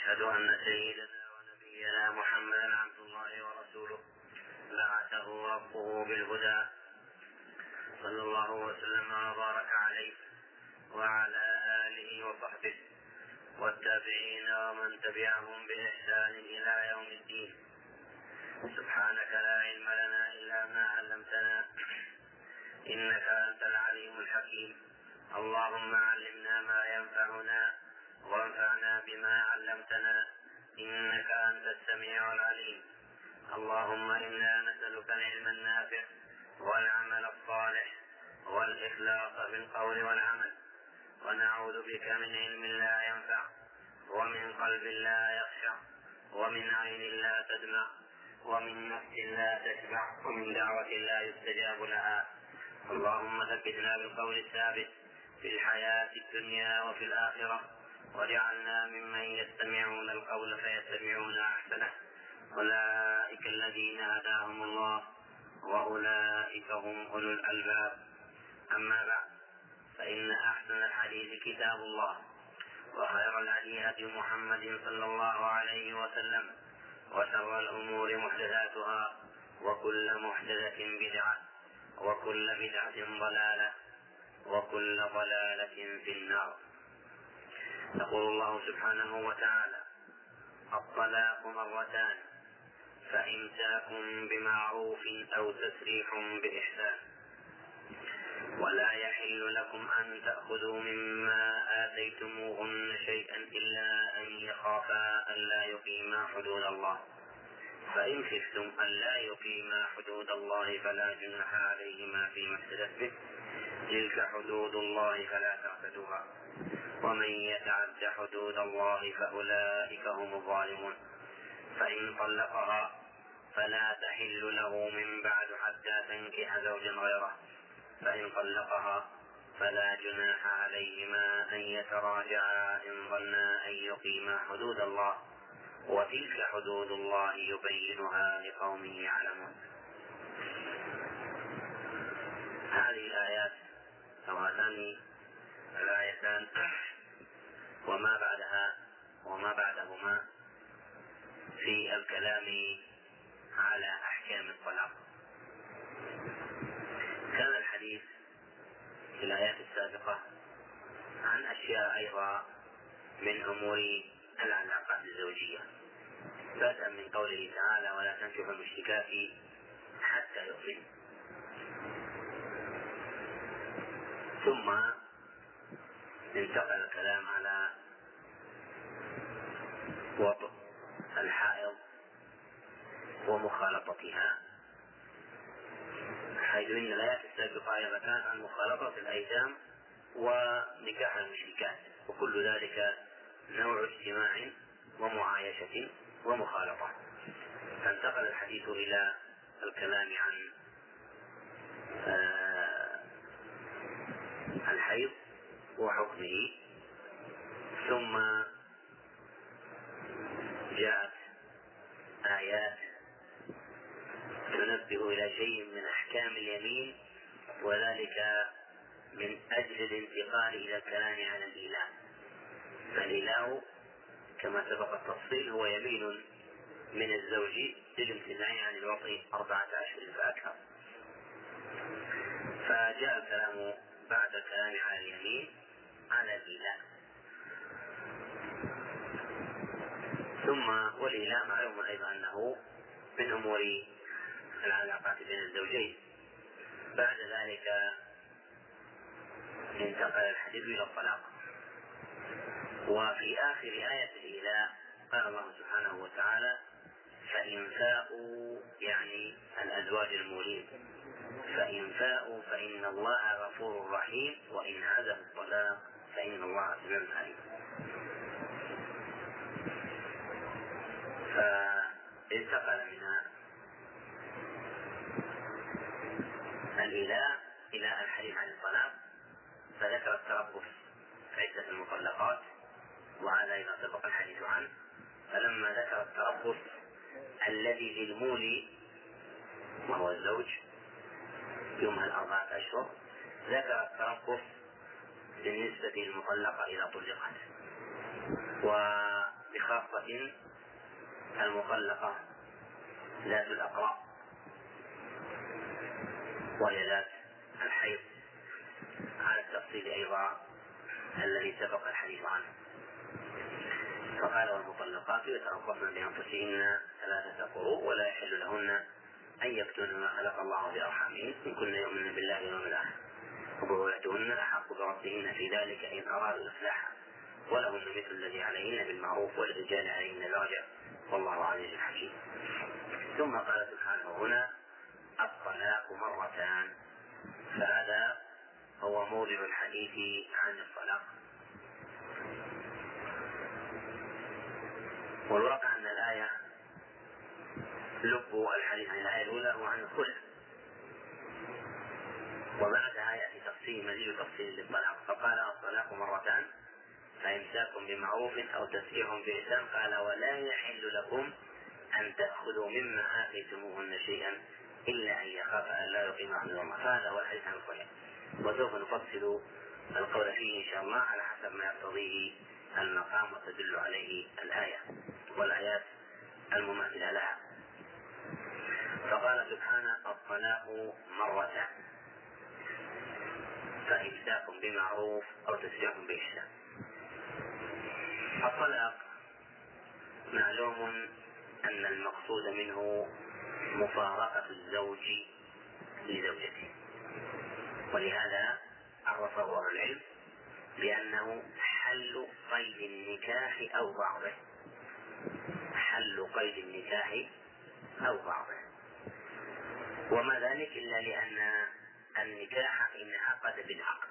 وأشهد أن سيدنا ونبينا محمدا عبد الله ورسوله بعثه ربه بالهدى صلى الله وسلم وبارك عليه وعلى آله وصحبه والتابعين ومن تبعهم بإحسان إلى يوم الدين. سبحانك لا علم لنا إلا ما علمتنا إنك أنت العليم الحكيم. اللهم علمنا ما ينفعنا وانفعنا بما علمتنا إنك أنت السميع العليم. اللهم إنا نسألك العلم النافع والعمل الصالح والإخلاص في القول والعمل، ونعوذ بك من علم لا ينفع ومن قلب لا يخشع ومن عين لا تدمع ومن نفس لا تشبع ومن دعوة لا يستجاب لها. اللهم ثبتنا بالقول الثابت في الحياة الدنيا وفي الآخرة، واجعلنا ممن يستمعون القول فيتبعون أحسنه. أولئك الذين هداهم الله وأولئك هم أولو الألباب. أما بعد، فإن أحسن الحديث كتاب الله، وخير الهدي هدي محمد صلى الله عليه وسلم، وشر الأمور محدثاتها، وكل محدثة بدعة، وكل بدعة ضلالة، وكل ضلالة في النار. يقول الله سبحانه وتعالى: الطلاق مرتان، فإمساك بمعروف أو تسريح بإحسان، ولا يحل لكم أن تأخذوا مما آتيتموهن شيئا إلا أن يخافا ألا يقيما حدود الله، فإن خفتم ألا يقيما حدود الله فلا جناح عليهما فيما افتدت به، تلك حدود الله فلا تعتدوها، ومن يتعد حدود الله فأولئك هم الظالمون. فإن طلقها فلا تحل له من بعد حتى تنكح زوجا غيره، فإن طلقها فلا جناح عليهما أن يتراجعا إن ظنا أن يقيما حدود الله، وتلك حدود الله يبينها لقوم يعلمون. هذه الآيات أو هاتان الآيتان وما بعدها وما بعدهما في الكلام على أحكام الطلاق. كان الحديث في الآيات السابقة عن أشياء أيضا من أمور العلاقات الزوجية، بدءا من قوله تعالى: ولا تنكحوا المشركات حتى يؤمنوا، ثم انتقل الكلام على وطء الحائض ومخالطتها، حيث إن الآيات السابقة أيضا كانت عن مخالطة الأيتام ونكاح المشركات، وكل ذلك نوع اجتماع ومعايشة ومخالطة. فانتقل الحديث إلى الكلام عن الحيض وحكمه، ثم جاءت آيات تنبه إلى شيء من أحكام اليمين، وذلك من أجل الانتقال إلى الكلام عن الإيلاء. فالإيلاء كما سبق التفصيل هو يمين من الزوج للامتناع عن الوطء 4 أشهر فأكثر. فجاء الكلام بعد الكلام على اليمين على الإيلاء. ثم والإيلاء معلوم أيضا أنه من أمور العلاقات بين الزوجين. بعد ذلك انتقل الحديث إلى الطلاق، وفي آخر آية الإيلاء قال الله سبحانه وتعالى: فإن فاءوا، يعني الأزواج المولين، فإن فاءوا فإن الله غفور رحيم، وإن عزموا الطلاق فإن الله سميع عليم. فانتقل من الإيلاء إلى الحديث عن الطلاق، فذكر التربص عدة المطلقات، وهذا أيضا سبق الحديث عنه. فلما ذكر التربص الذي للمولي وهو الزوج يمهل 4 أشهر، ذكر التربص بالنسبة للمطلقة إذا طلقت، بخاصة المطلقة ذات الأقراء وهي ذات الحيض، على التفصيل أيضا الذي سبق الحديث عنه. فقال والمطلقات يتربصن بأنفسهن 3 قروء ولا يحل لهن أن يكتمن ما خلق الله في أرحامهن إن كن يؤمن بالله واليوم الآخر وبعولتهن أحق بربهن في ذلك إن أرادوا إصلاحا ولهن مثل الذي عليهن بالمعروف وللرجال عليهن درجة والله عزيز حكيم. ثم قال سبحانه هنا الطلاق مرتان، فهذا هو موضع الحديث عن الطلاق. والواقع أن الآية لب الحديث عن الآية الأولى هو عن الخلع، وبعدها يأتي تفصيل مزيد تفصيل للطلاق. فقال الطلاق مرتان فإمساك بمعروف أو تسريح بإحسان. قال ولا يحل لكم أن تأخذوا مما آتيتموهن شيئا إلا أن يخاف أن لا يقيم حدود الله. فهذا هو الحديث عن الخلع، وسوف نفصل القول فيه إن شاء الله على حسب ما يقتضيه المقام وتدل عليه الآية والآيات المماثلة لها. فقال سبحانه الطلاق مرتان فإمساك بمعروف أو تسريح بإحسان. الطلاق معلوم أن المقصود منه مفارقة الزوج لزوجته، ولهذا عرفه أهل العلم بأنه حل قيد النكاح أو بعضه، حل قيد النكاح أو بعضه. وما ذلك إلا لأن النكاح انعقد بالعقد،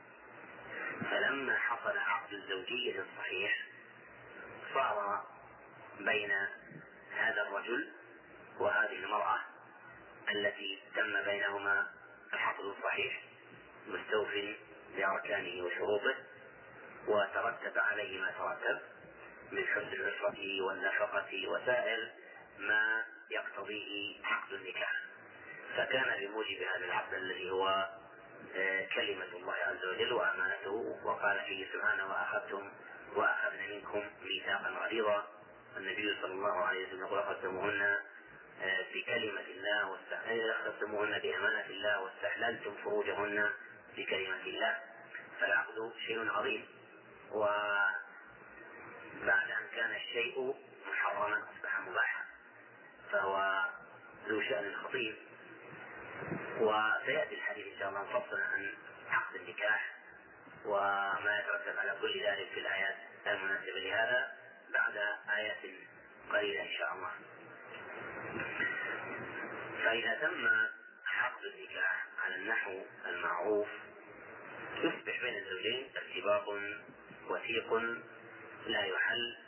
فلما حصل عقد الزوجية الصحيح صار بين هذا الرجل وهذه المرأة التي تم بينهما العقد الصحيح مستوف بأركانه وشروطه، وترتب عليه ما ترتب من حفظ العشرة والنفقة وسائر ما يقتضيه عقد النكاح. فكان بموجب هذا العقد الذي هو كلمة الله عز وجل وأمانته، وقال فيه سبحانه وأخذنا منكم ميثاقا غليظا. النبي صلى الله عليه وسلم يقول أخذتموهن بكلمة الله أخذتموهن بأمانة الله واستحللتم فروجهن بكلمة الله. فالعقد شيء عظيم، وبعد أن كان الشيء محرما أصبح مباحا، فهو ذو شأن خطير. وسيأتي الحديث إن شاء الله مفصلا عن عقد النكاح وما يترتب على كل ذلك في الآيات المناسبة لهذا بعد آيات قليلة إن شاء الله. فإذا تم عقد النكاح على النحو المعروف يصبح بين الزوجين ارتباط وثيق لا يحل،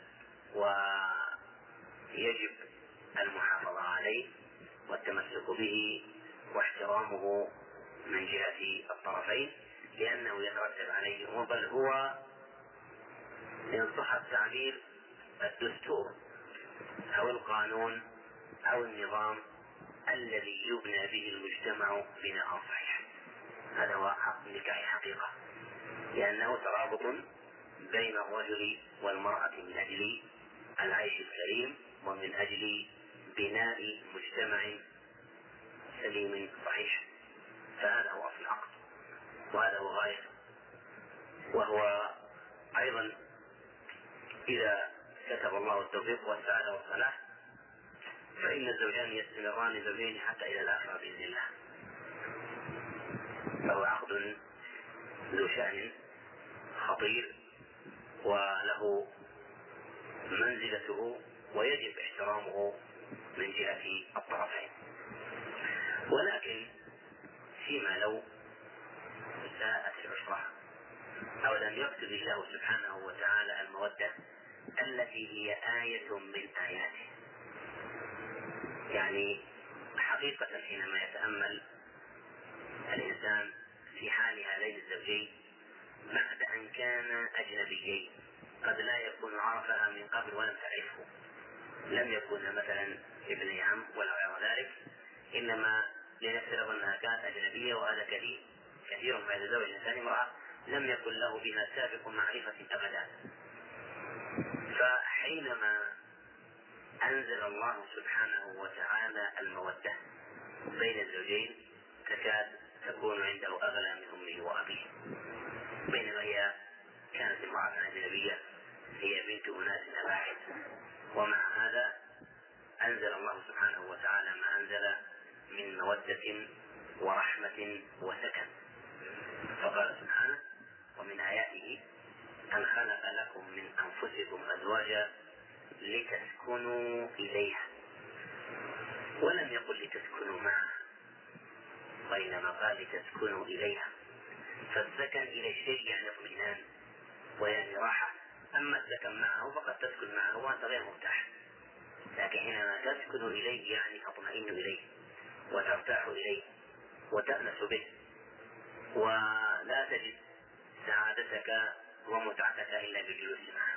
ويجب المحافظة عليه والتمسك به واحترامه من جهة الطرفين، لأنه يترتب عليه بل هو إن صح التعبير الدستور أو القانون أو النظام الذي يبنى به المجتمع بناء صحيح. هذا هو عقد النكاح حقيقة، لأنه ترابط بين الرجل والمرأة من أجل العيش الكريم ومن أجل بناء مجتمع سليم صحيح. فهذا هو أصل العقد وهذا هو غايته. وهو أيضا إذا كتب الله التوفيق والسعادة والصلاح فإن الزوجان يستمران زوجين حتى إلى الآخرة بإذن الله. فهو عقد ذو شأن خطير وله منزلته ويجب احترامه من جهة الطرفين. ولكن فيما لو ساءت العشرة أو لم يكتب الله سبحانه وتعالى المودة التي هي آية من آياته، يعني حقيقة حينما يتأمل الإنسان في حال هذين الزوجين بعد أن كان أجنبيين قد لا يكون عرفها من قبل ولم تعرفه، لم يكن مثلا ابن عم ولا غير ذلك، إنما لنفترض أنها كانت أجنبية، وهذا كثير ما يتزوج الإنسان امرأة لم يكن له بها سابق معرفة أبدا. فحين حينما أنزل الله سبحانه وتعالى المودة بين الزوجين تكاد تكون عنده أغلى من أمه وأبيه، بينما هي كانت امرأة أجنبية، هي بنت أناس أباحث، ومع هذا أنزل الله سبحانه وتعالى ما أنزل من مودة ورحمة وسكن. فقال سبحانه: ومن آياته أن خلق لكم من أنفسكم أزواجا لتسكنوا إليها، ولم يقل لتسكنوا معها، وإنما قال لتسكنوا إليها. فالسكن إلى الشيء يعني اطمئنان ويعني راحة، أما السكن معه فقد تسكن معه وأنت غير مرتاح، لكن حينما تسكن إليه يعني تطمئن إليه وترتاح إليه وتأنس به، ولا تجد سعادتك ومتعتك إلا بالجلوس معه.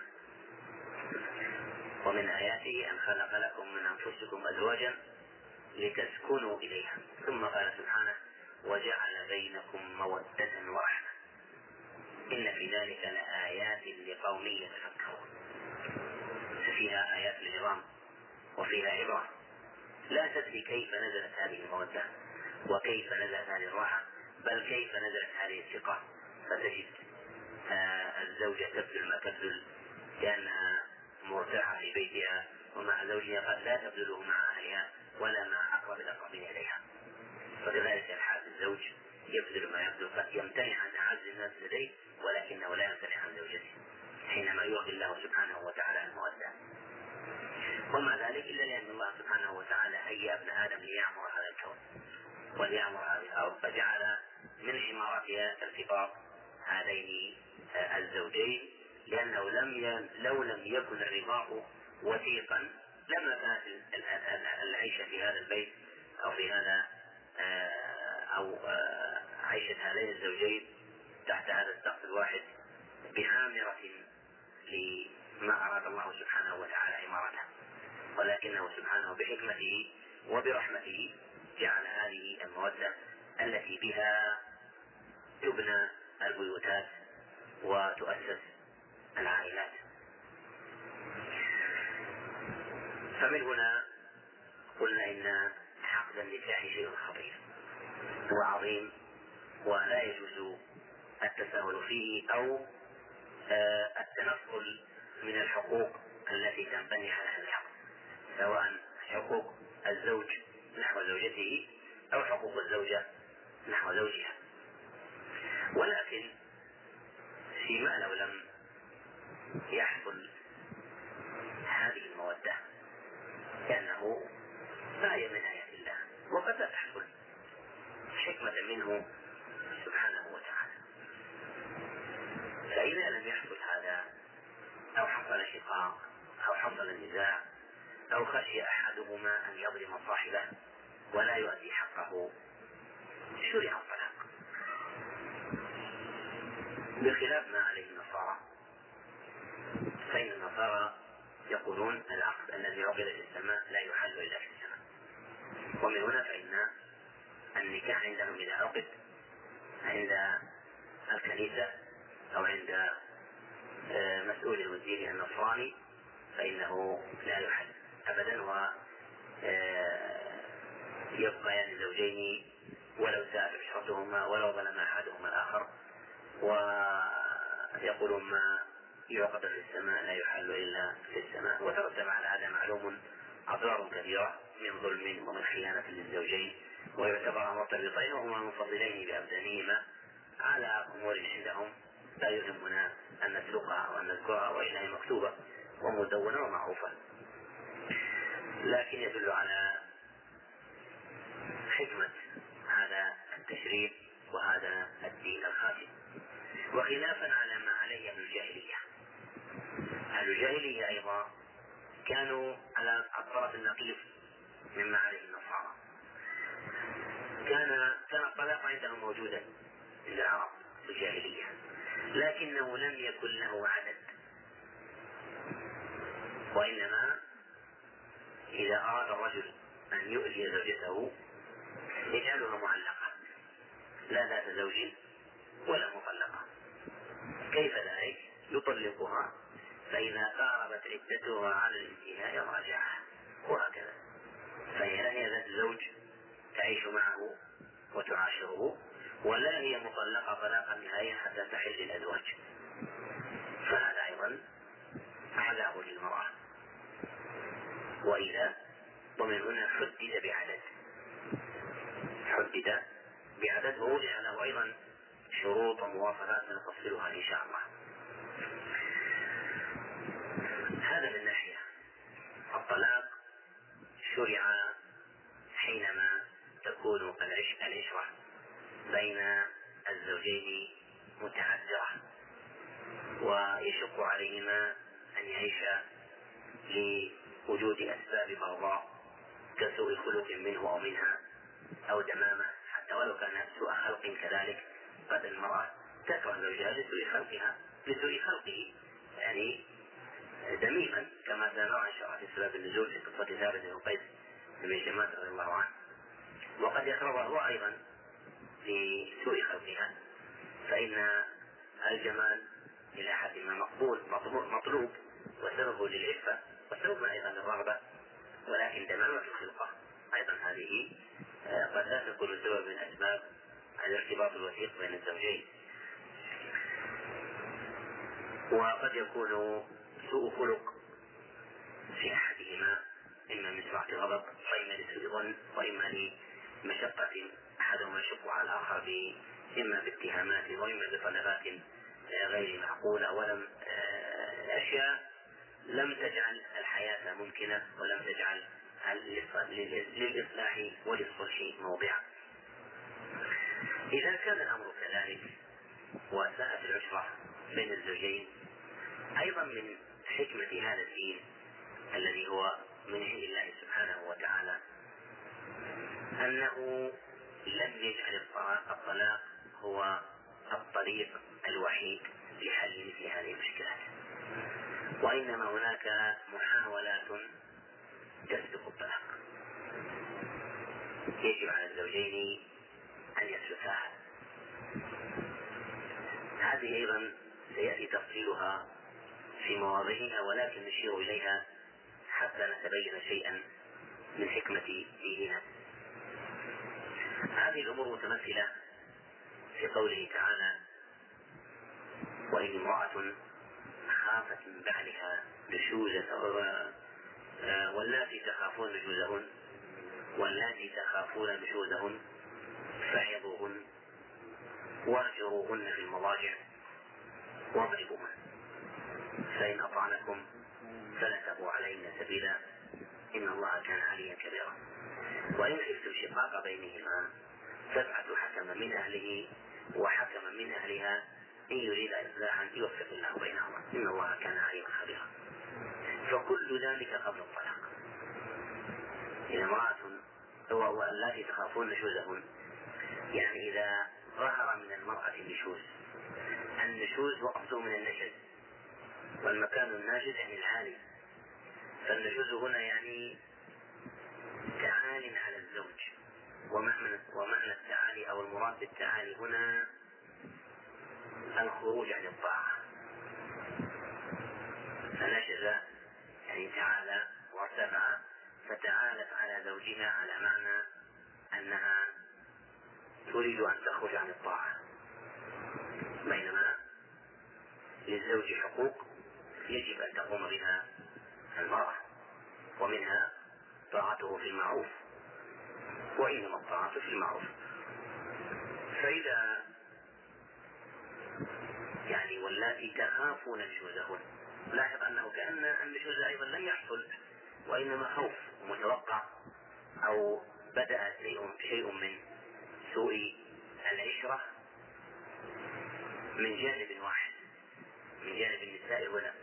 ومن آياته أن خلق لكم من أنفسكم أزواجا لتسكنوا إليها، ثم قال سبحانه: وجعل بينكم مودة ورحمة إن في ذلك لآيات لقوم يتفكرون. ففيها آيات العظام وفيها عبرة، لا تدري كيف نزلت هذه المودة وكيف نزلت هذه الراحة، بل كيف نزلت هذه الثقة. فتجد الزوجة تبذل ما تبذل لأنها مرتاحة في بيتها، ومع زوجها قد لا تبذله مع أهلها ولا مع أقرب الأقربين إليها. وكذلك الحال الزوج يبذل ما يبذل، قد يمتنع عن أعز الناس لديه ولكنه لا يمتنع عن زوجته حينما يعطي الله سبحانه وتعالى المودة. وما ذلك إلا لأن الله سبحانه وتعالى هيأ ابن آدم ليعمر هذا الكون وليعمر هذه الأرض، فجعل من عمارتها ارتباط هذين الزوجين، لأنه لو لم يكن الرباط وثيقا لما كانت العيشة في هذا البيت أو في هذا أو عيشة هذين الزوجين تحت هذا السقف الواحد بعامرة لما أراد الله سبحانه وتعالى عمارته، ولكنه سبحانه بحكمته وبرحمته جعل هذه المودة التي بها تبنى البيوتات وتؤسس العائلات. فمن هنا قلنا إن عقد النكاح شيء خطير وعظيم، ولا يجوز التساهل فيه أو التنقل من الحقوق التي تنبني على هذا العقد، سواء حقوق الزوج نحو زوجته أو حقوق الزوجة نحو زوجها. ولكن فيما لو لم يحصل هذه المودة لأنه آية من آيات الله، وقد لا تحصل حكمة منه سبحانه وتعالى. فإذا لم يحصل هذا أو حصل شقاق أو حصل نزاع أو خشي أحدهما أن يظلم صاحبه ولا يؤدي حقه شرع الطلاق، بخلاف ما عليه النصارى. فإن النصارى يقولون العقد الذي عقد في السماء لا يحل إلا في السماء، ومن هنا فإن النكاح عندهم إذا عقد عند الكنيسة أو عند مسؤول الوزير النصراني فإنه لا يحل أبدا، ويبقى يعني زوجين ولو ساءت عشرتهما ولو ظلم أحدهما الآخر، ويقولون ما يعقد في السماء لا يحل إلا في السماء. وترتب على هذا معلوم أضرار كثيرة من ظلم ومن خيانة للزوجين، ويعتبر مرتبطين وهما منفصلين بأبدانهما على أمور عندهم لا يهمنا أن نسلقها أو أن نذكرها، وإنها هي مكتوبة ومدونة ومعروفة، لكن يدل على حكمة هذا التشريع وهذا الدين الخاتم. وخلافا على ما عليه أهل الجاهلية، أهل الجاهلية أيضا كانوا على الطرف النقيض مما عليه النصارى. كان الطلاق عندهم موجودا عند العرب في الجاهلية، لكنه لم يكن له عدد، وإنما إذا أراد الرجل أن يؤذي زوجته يجعلها معلقة لا ذات زوج ولا مطلقة. كيف ذلك؟ يطلقها، فإذا قاربت زوجتها على الانتهاء راجعها، وهكذا. فهي لا هي ذات زوج تعيش معه وتعاشره، ولا هي مطلقة طلاقا نهائيا حتى تحل الأزواج، فهذا أيضا عذاب للمرأة. وإذا ومن هنا حدد بعدد ووضع له أيضا شروط ومواصفات نفصلها إن شاء الله. هذا من ناحية. الطلاق شرع حينما تكون العشرة بين الزوجين متعذرة ويشق عليهما أن يعيشا لوجود أسباب بغضاء كسوء خلق منه أو منها أو دمامة، حتى ولو كان سوء خلق كذلك. قد المرأة تكره زوجها لسوء خلقه يعني دميما، كما سنرى إن شاء الله في سبب النزول في قصة ثابت بن قيس بن شماس رضي الله عنه. وقد يكرهها هو أيضا لسوء خلقها، فإن الجمال إلى حد ما مطلوب وسبب للعفة وسبب أيضا للرغبة، ولكن دمامة الخلقة أيضا هذه قد لا تكون سبب من أسباب الارتباط الوثيق بين الزوجين. وقد يكون سوء خلق في أحدهما إما من سرعة غضب وإما لسوء ظن وإما لمشقة أحدهما يشق على الآخر إما باتهامات وإما بطلبات غير معقولة، ولم أشياء لم تجعل الحياة ممكنة ولم تجعل للإصلاح وللصلح موضعا. إذا كان الأمر كذلك وساءت العشرة بين الزوجين، أيضا من حكمة هذا الدين الذي هو من عند الله سبحانه وتعالى أنه لم يجعل الطلاق هو الطريق الوحيد لحل مثل هذه المشكلات، وإنما هناك محاولات تسبق الطلاق يجب على الزوجين أن يسلكاها. هذه أيضا سيأتي تفصيلها في مواضعها، ولكن نشير إليها حتى نتبين شيئا من حكمة ديننا. هذه الأمور متمثلة في قوله تعالى: وإن امرأة خافت من بعلها نشوزا واللاتي تخافون نشوزهن فعظوهن واهجروهن في المضاجع واضربوهن فإن أطعنكم فلا تبغوا عليهن سبيلا إن الله كان عليا كبيرا. وإن خفتم شقاق بينهما فابعثوا حكما من أهله وحكما من أهلها إن يريد إصلاحا يوفق الله بينهما إن الله كان عليما خبيرا. فكل ذلك قبل الطلاق. إن امرأة واللاتي تخافون نشوزهن، يعني إذا ظهر من المرأة النشوز وأصله من النشز، والمكان الناشز يعني العالي، فالنشوز هنا يعني تعال على الزوج، ومعنى التعالي أو المراد بالتعالي هنا الخروج عن الطاعة. فنشز يعني تعالى وارتفع، فتعالت على زوجها على معنى أنها تريد أن تخرج عن الطاعة، بينما للزوج حقوق يجب أن تقوم بها المرأة، ومنها طاعته في المعروف، وإنما الطاعة في المعروف. فإذا يعني واللاتي تخافون نشوزهن، لاحظ أنه كأن النشوز أيضا لم يحصل، وإنما خوف متوقع أو بدأ شيء من سوء العشرة من جانب واحد، من جانب النساء هنا.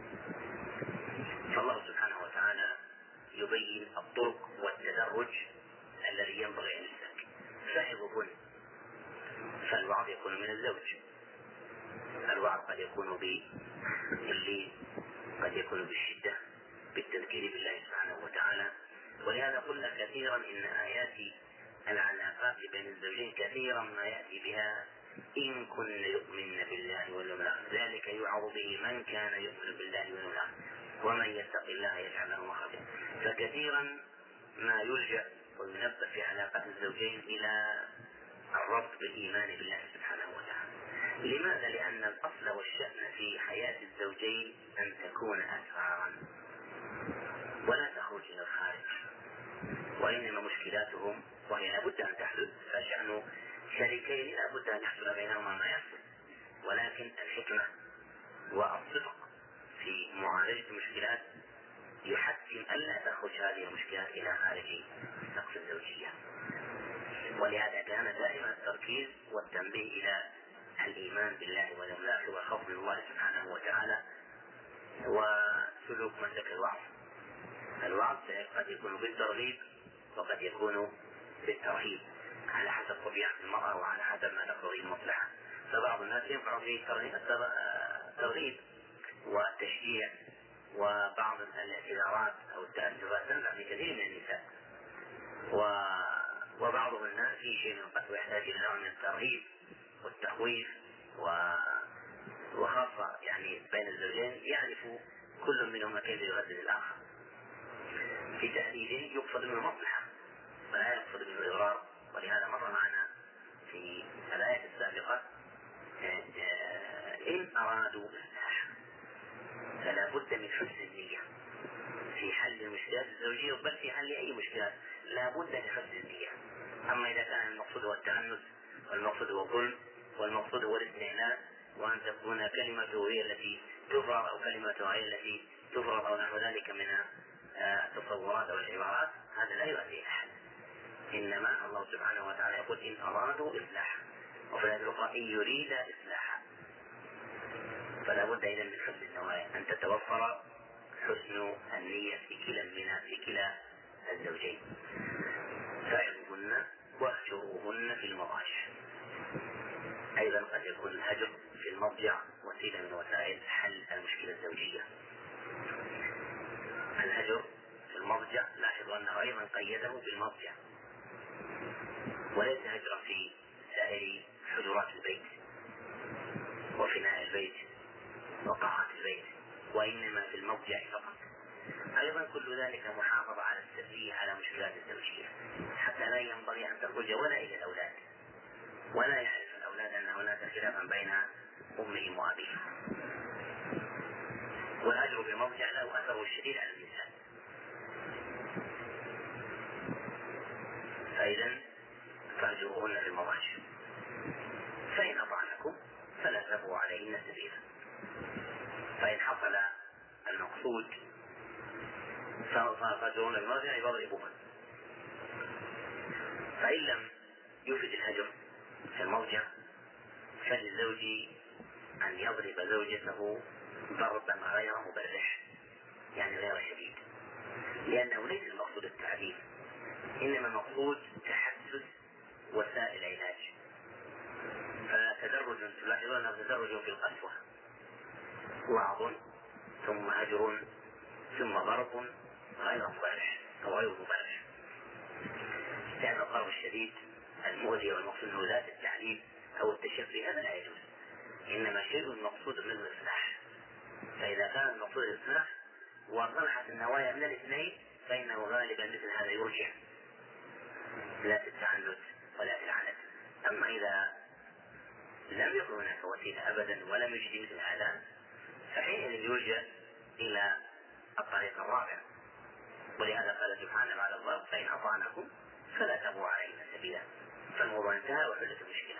فالله سبحانه وتعالى يبين الطرق والتدرج الذي ينبغي أن يسلك. فعظهن، فالوعظ يكون من الزوج، الوعظ قد يكون باللين، قد يكون بالشدة، بالتذكير بالله سبحانه وتعالى. ولهذا قلنا كثيرا إن آيات العلاقات بين الزوجين كثيرا ما يأتي بها إن كن يؤمن بالله واليوم الآخر، ذلك يوعظ به من كان يؤمن بالله واليوم الآخر. ومن يتق الله يجعل له مخرجا. فكثيرا ما يلجأ وينبه في علاقة الزوجين إلى الربط بالإيمان بالله سبحانه وتعالى. لماذا؟ لأن الأصل والشأن في حياة الزوجين أن تكون أسرارا ولا تخرج إلى الخارج، وإنما مشكلاتهم وهي لابد أن تحدث، فشأن شريكين لابد أن يحصل بينهما ما يحصل، ولكن الحكمة والصدق في معالجة المشكلات يحتم ألا تخرج هذه المشكلات إلى خارج سقف الزوجية. ولهذا كان دائما التركيز والتنبيه إلى الإيمان بالله واليوم الآخر والخوف من الله سبحانه وتعالى وسلوك مسلك الوعظ. الوعظ قد يكون بالترغيب وقد يكون بالترهيب على حسب طبيعة المرأة وعلى حسب ما تقتضيه المصلحة. فبعض الناس ينفع فيه الترغيب والتشجيع، وبعض الاعتذارات أو التأثرات تنفع في كثير من النساء، وبعضهم الناس في شيء من القسوة يحتاج إلى نوع من الترهيب والتخويف، وخاصة يعني بين الزوجين يعرف كل منهما كيف يغذي الآخر. في تهديده يقصد منه المصلحة ولا يقصد منه الإضرار. ولهذا مر معنا في الآية السابقة إن أرادوا إصلاحا فلا بد من حسن النية في حل المشكلات الزوجية، بل في حل أي مشكلة لا بد من حسن النية. أما إذا كان المقصود هو التعنت والمقصود هو الظلم والمقصود هو الاستعلاء وأن تكون كلمته هي التي تفرض أو كلمته هي التي تفرض أو نحو ذلك من التصورات أو العبارات، هذا لا يؤدي إلى حل. إنما الله سبحانه وتعالى يقول إن أرادوا إصلاحا، وفي الآية الأخرى إن يريد إصلاحا. فلا بد إذن من حسن النوايا، أن تتوفر حسن النية في كلا الزوجين. فاعظوهن واهجروهن في المضاجع. أيضا قد يكون الهجر في المضجع وسيلة من وسائل حل المشكلة الزوجية. الهجر في المضجع لاحظوا أنه أيضا قيده بالمضجع، وليس هجرا في سائر حجرات البيت وفناء البيت وقاعات البيت، وإنما في المضجع فقط. أيضا كل ذلك محافظة على التنبيه على مشكلات الزوجية، حتى لا ينبغي أن تخرج ولا إلى الأولاد، ولا يعرف الأولاد أن هناك خلافا بين أمهم وأبيهم. والهجر بالمضجع له أثره الشديد على الإنسان. فإذا فاهجروهن في المضاجع، فإن أطعنكم فلا تبغوا عليهن سبيلا. فإن حصل المقصود فاهجروهن في المضاجع يضربوهن. فإن لم يفد الهجر في المضجع فللزوج أن يضرب زوجته ضربا غير مبرح، يعني غير شديد، لأنه ليس المقصود التعذيب، إنما المقصود تحسس وسائل علاج. فتدرج تلاحظون أنه تدرج في القسوة، وعظ ثم هجر ثم ضرب غير مبرح أو غير مبرح، لأن الضرب الشديد المؤذي والمقصود له ذات التعذيب أو التشفي هذا لا يجوز، إنما شيء المقصود منه الإصلاح. فإذا كان المقصود الإصلاح وصلحت النوايا من الاثنين فإنه غالبا مثل هذا يرجع لا في التعنت ولا في العنت. أما إذا لم يكن هناك وسيلة أبدا ولم يجد مثل هذا فحينئذ يرجع إلى الطريق الرابع. ولهذا قال سبحانه بعد الضرب فإن أطعنكم فلا تبغوا عليهن سبيلا، فالموضوع انتهى وحلت المشكلة.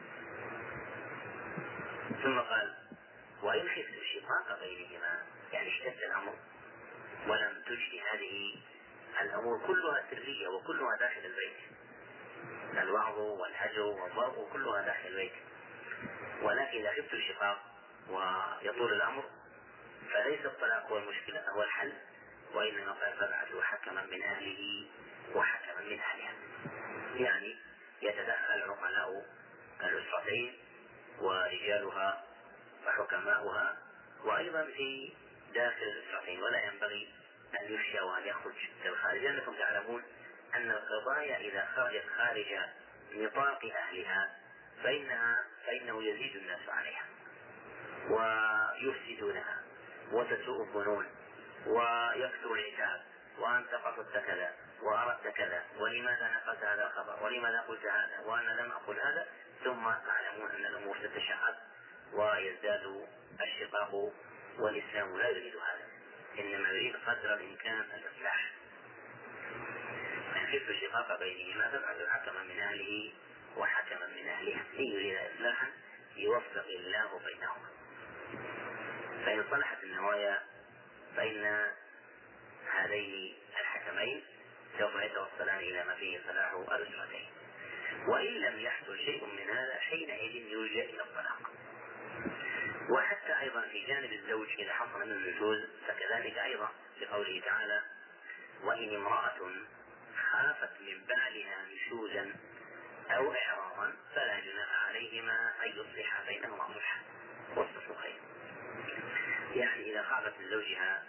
ثم قال وإن خفتم شقاق بينهما، يعني اشتد الأمر ولم تجد هذه الأمور كلها سرية وكلها داخل البيت، الوعظ والهجر والضرب كلها داخل البيت، ولكن إذا خفتم شقاق ويطول الأمر فليس الطلاق هو المشكلة هو الحل، وإنما قال فابعثوا حكما من أهله وحكما من أهلها، يعني يتدخل عقلاء الأسرتين ورجالها وحكماؤها وأيضا في داخل الأسرتين، ولا ينبغي أن يفشى وأن يخرج للخارج، لأنكم تعلمون أن القضايا إذا خرجت خارج نطاق أهلها فإنه يزيد الناس عليها ويفسدونها وتسوء الظنون ويكثر العتاب، وأنت قصدت كذا وأردت كذا، ولماذا نقلت هذا الخبر، ولماذا قلت هذا وأنا لم أقل هذا، ثم تعلمون أن الأمور تتشعب ويزداد الشقاق، والإسلام لا يريد هذا، إنما يريد قدر الإمكان الإصلاح. من خفت الشقاق بينهما فابعثوا حكما من أهله وحكما من أهلها إن يريد إصلاحا يوفق الله بينهما. فإن صلحت النوايا فإن هذين الحكمين سوف يتوصلان إلى ما فيه صلاح الأسرتين، وإن لم يحصل شيء من هذا حينئذ يلجأ إلى الطلاق. وحتى أيضا في جانب الزوج إذا حصل منه النشوز فكذلك أيضا لقوله تعالى: وإن امرأة خافت من بعلها نشوزا أو إعراضا فلا جناح عليهما أن يصلحا بينهما صلحا والصلح خير. يعني إذا خافت من زوجها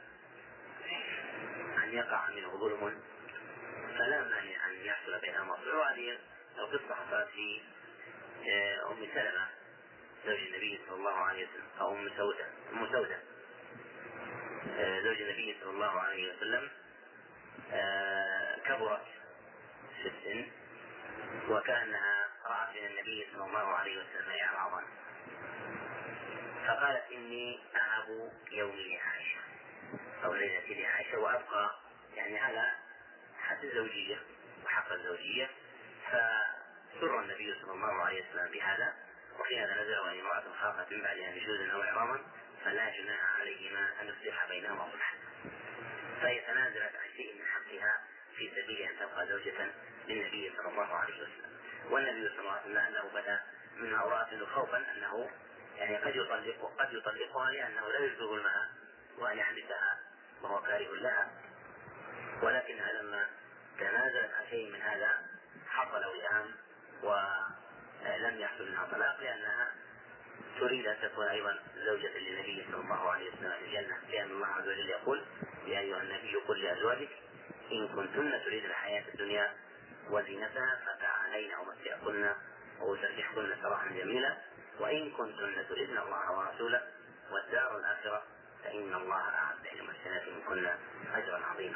أن يقع منه ظلم فلا مانع أن يحصل بينهما صلح. وهذه القصة حصلت في أم سلمة زوج النبي صلى الله عليه وسلم، أو أم سودة زوج النبي صلى الله عليه وسلم، كبرت في السن وكأنها رأت من النبي صلى الله عليه وسلم إعراضا، فقالت: إني أهب يومي لعائشة أو ليلتي لعائشة، وأبقى يعني على حد الزوجية وحق الزوجية. فسر النبي صلى الله عليه وسلم بهذا، وفي هذا نزل: وإن امرأة خافت من بعدها نشوزا أو إعراضا فلا جناح عليهما أن يصلحا بينهما صلحا. فهي تنازلت عن شيء من حقها في سبيل أن تبقى زوجة للنبي صلى الله عليه وسلم. والنبي صلى الله عليه وسلم أنه بدا منها امرأة خوفا أنه يعني قد يطلقها لأنه لا يجوز الماء وأن يحبسها وهو كاره لها، ولكنها لما تنازلت عن شيء من هذا حصل وئام ولم يحصل منها طلاق، لأنها تريد أن تكون أيضا زوجة للنبي صلى الله عليه وسلم في الجنة، لأن الله عز وجل يقول: يا أيها النبي قل لأزواجك إن كنتن تريد الحياة الدنيا وزينتها فتعالين أمتعكن وأسرحكن سراحا جميلا، وإن كنتن تريدن الله ورسوله والدار الآخرة فإن الله أعد للمحسنات منكن أجرا عظيما.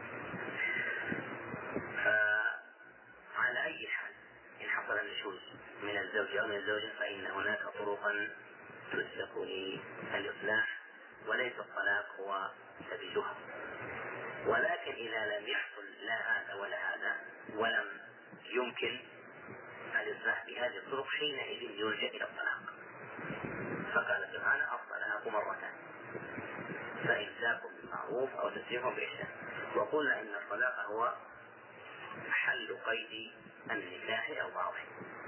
فعلى أي حال إن حصل النشوز من الزوج أو من الزوجة فإن هناك طرقا تسلك للإصلاح، وليس الطلاق هو سبيلها. ولكن إذا لم يحصل لا هذا ولا هذا ولم يمكن الإصلاح بهذه الطرق حينئذ يلجأ إلى الطلاق. فقال سبحانه: الطلاق مرتان فإمساك بالمعروف أو تسريح بإحسان. وقلنا إن الطلاق هو حل قيد النكاح أو بعضه،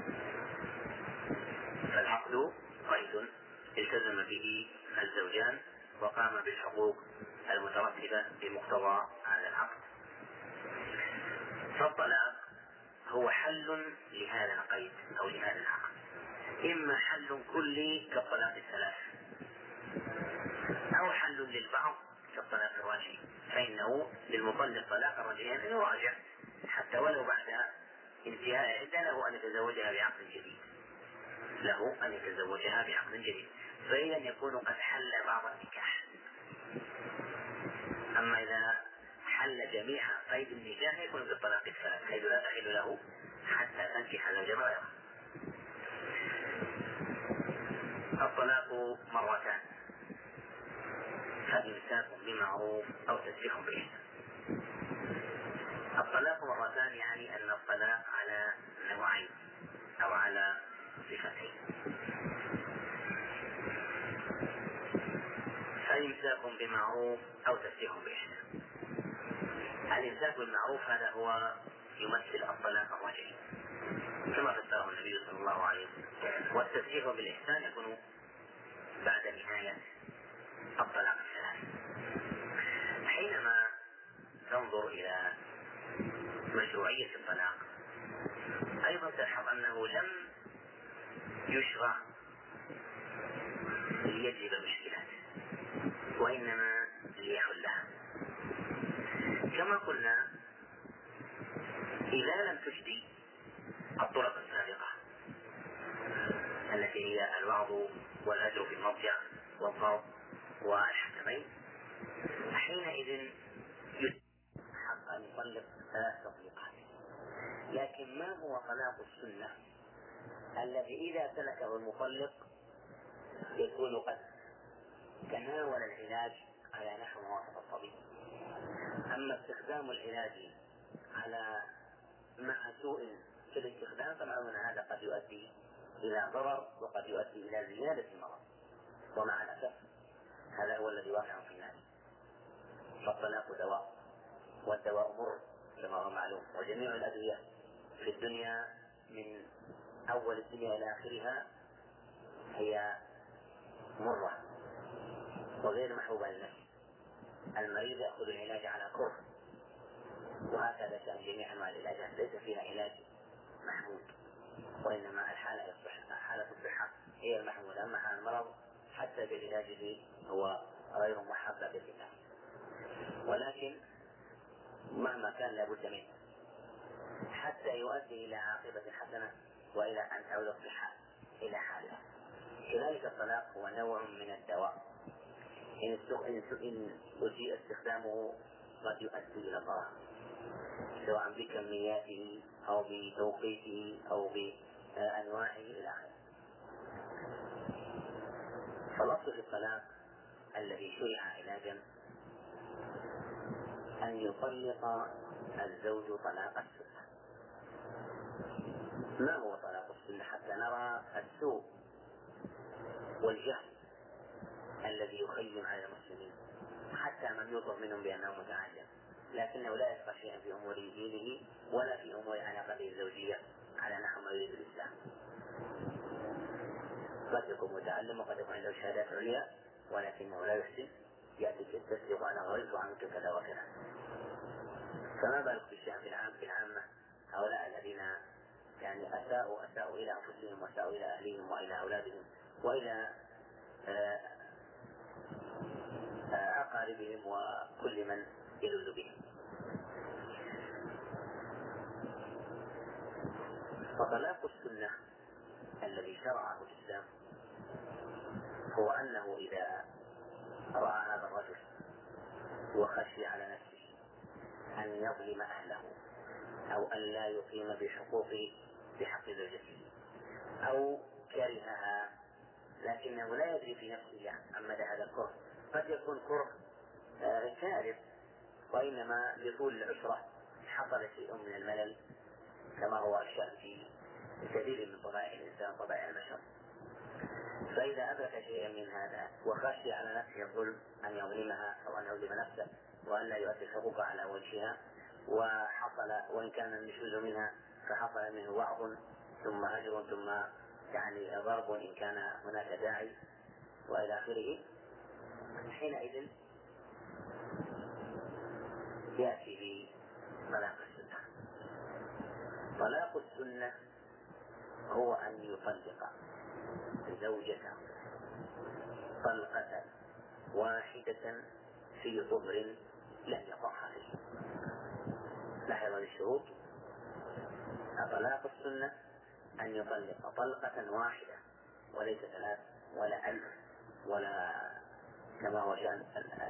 فالعقد قيد التزم به الزوجان وقام بالحقوق المترتبة بمقتضى هذا العقد. فالطلاق هو حل لهذا القيد أو لهذا العقد، إما حل كلي كالطلاق الثلاث، أو حل للبعض كالطلاق الرجعي، فإنه للمطلق طلاق الرجعي أن يراجع حتى ولو بعد انتهاء العدة له أن يتزوجها بعقد جديد، فإذا يكون قد حل بعض النكاح. أما إذا حل جميع قيد النكاح يكون بالطلاق الثلاث، حيث لا تحل له حتى تنكح زوجا غيره. الطلاق مرتان فإمساك بمعروف أو تسريح بإحسان. الطلاق مرتان يعني أن الطلاق على نوعين أو على صفتين. فإمساك بمعروف أو تسريح بإحسان. الإمساك بالمعروف هذا هو يمثل الطلاق الرجعي كما فسره النبي صلى الله عليه وسلم، والتسريح بالإحسان يكون بعد نهاية الطلاق الثلاث. حينما تنظر إلى مشروعية الطلاق أيضا تلحظ أنه لم يشرع ليجلب المشكلات وإنما ليحلها. كما قلنا إذا لم تجدي الطرق السابقة التي هي الوعظ والهجر في المضجع والضرب والحكمين حينئذ حق أن يطلق 3 تطليقات. لكن ما هو طلاق السنة الذي إذا سلكه المطلق يكون قد تناول العلاج على نحو موافق الطبيب؟ أما استخدام العلاج على مع سوء في الاستخدام فمعلوم هذا قد يؤدي إلى ضرر وقد يؤدي إلى زيادة المرض، ومع الأسف هذا هو الذي واقع في الناس. فالطلاق دواء، والدواء مر كما هو معلوم، وجميع الأدوية في الدنيا من أول الدنيا إلى آخرها هي مرة وغير محبوبة للنفس. المريض يأخذ العلاج على كره، وهكذا كان جميع أنواع العلاجات ليس فيها علاج محمود، وإنما حالة الصحة هي المحمودة، أما حال المرض حتى بعلاجه هو غير محبب لله. ولكن مهما كان لابد منه حتى يؤدي إلى عاقبة حسنة وإلى أن تعود الصحة إلى حالها. كذلك الطلاق هو نوع من الدواء، إن أسيء استخدامه قد يؤدي إلى ضرر، سواء بكمياته أو بتوقيته أو بأنواعه إلى آخره. فالأصل في الطلاق الذي شرع علاجا أن يطلق الزوج طلاق السنة. ما هو طلاق السنة حتى نرى السوء والجهل الذي يخيم على المسلمين، حتى من يطلب منهم بأنه متعلم لكنه لا يفقه شيئا في أمور دينه ولا في أمور علاقته الزوجية على نحو ما يريد الإسلام. قد يكون متعلم وقد يكون عنده شهادات عليا ولكنه لا يحسن، يأتي يستسلق أنا غريب وعنك كذا وكذا. فما بالك بالشأن في العامة هؤلاء الذين يعني أساءوا إلى أنفسهم وأساءوا إلى أهلهم وإلى أولادهم وإلى أقاربهم وكل من يلوذ بهم. فطلاق السنة الذي شرعه الإسلام هو أنه إذا رأى هذا الرجل وخشي على نفسه أن يظلم أهله أو أن لا يقيم بحقوقه بحق زوجته أو كرهها لكنه لا يدري في نفسه عن مدى هذا الكره، قد يكون كره كارث وإنما لطول العشرة حصل شيء من الملل كما هو الشأن في كثير من طبائع الإنسان طبائع البشر. فإذا أدرك شيئا من هذا وخشي على نفسه الظلم أن يظلمها أو أن يظلم نفسه وأن لا يؤدي الحقوق على وجهها، وحصل وإن كان النشوز منها فحصل منه وعظ ثم هجر ثم يعني ضرب إن كان هناك داعي وإلى آخره، حينئذ يأتي بطلاق السنة. طلاق السنة هو أن يطلق زوجته طلقة واحدة في طهر لم يقعها فيه. لاحظوا الشروط. طلاق السنة أن يطلق طلقة واحدة وليس 3 ولا 1000 ولا كما هو شأن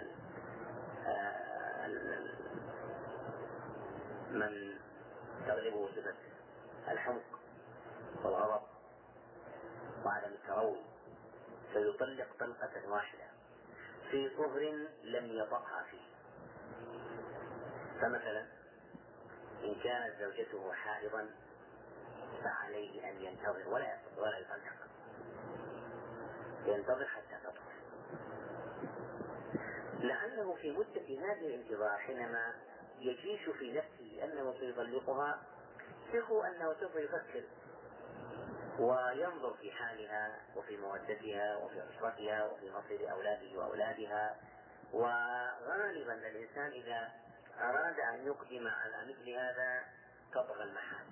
من تغلبه صفة الحمق والغضب وعدم التروي، فيطلق طلقة واحدة في طهر لم يطأها فيه. فمثلا إن كانت زوجته حائضا فعليه أن ينتظر ولا يطلق، ينتظر حتى تطهر، لأنه في مدة هذه الانتظار حينما يجيش في نفسه أنه سيطلقها يخو أنه سوف يفكر وينظر في حالها وفي مودتها وفي أسرتها وفي مصير أولاده وأولادها. وغالبا الإنسان إذا أراد أن يقدم على مثل هذا تطغى المحال.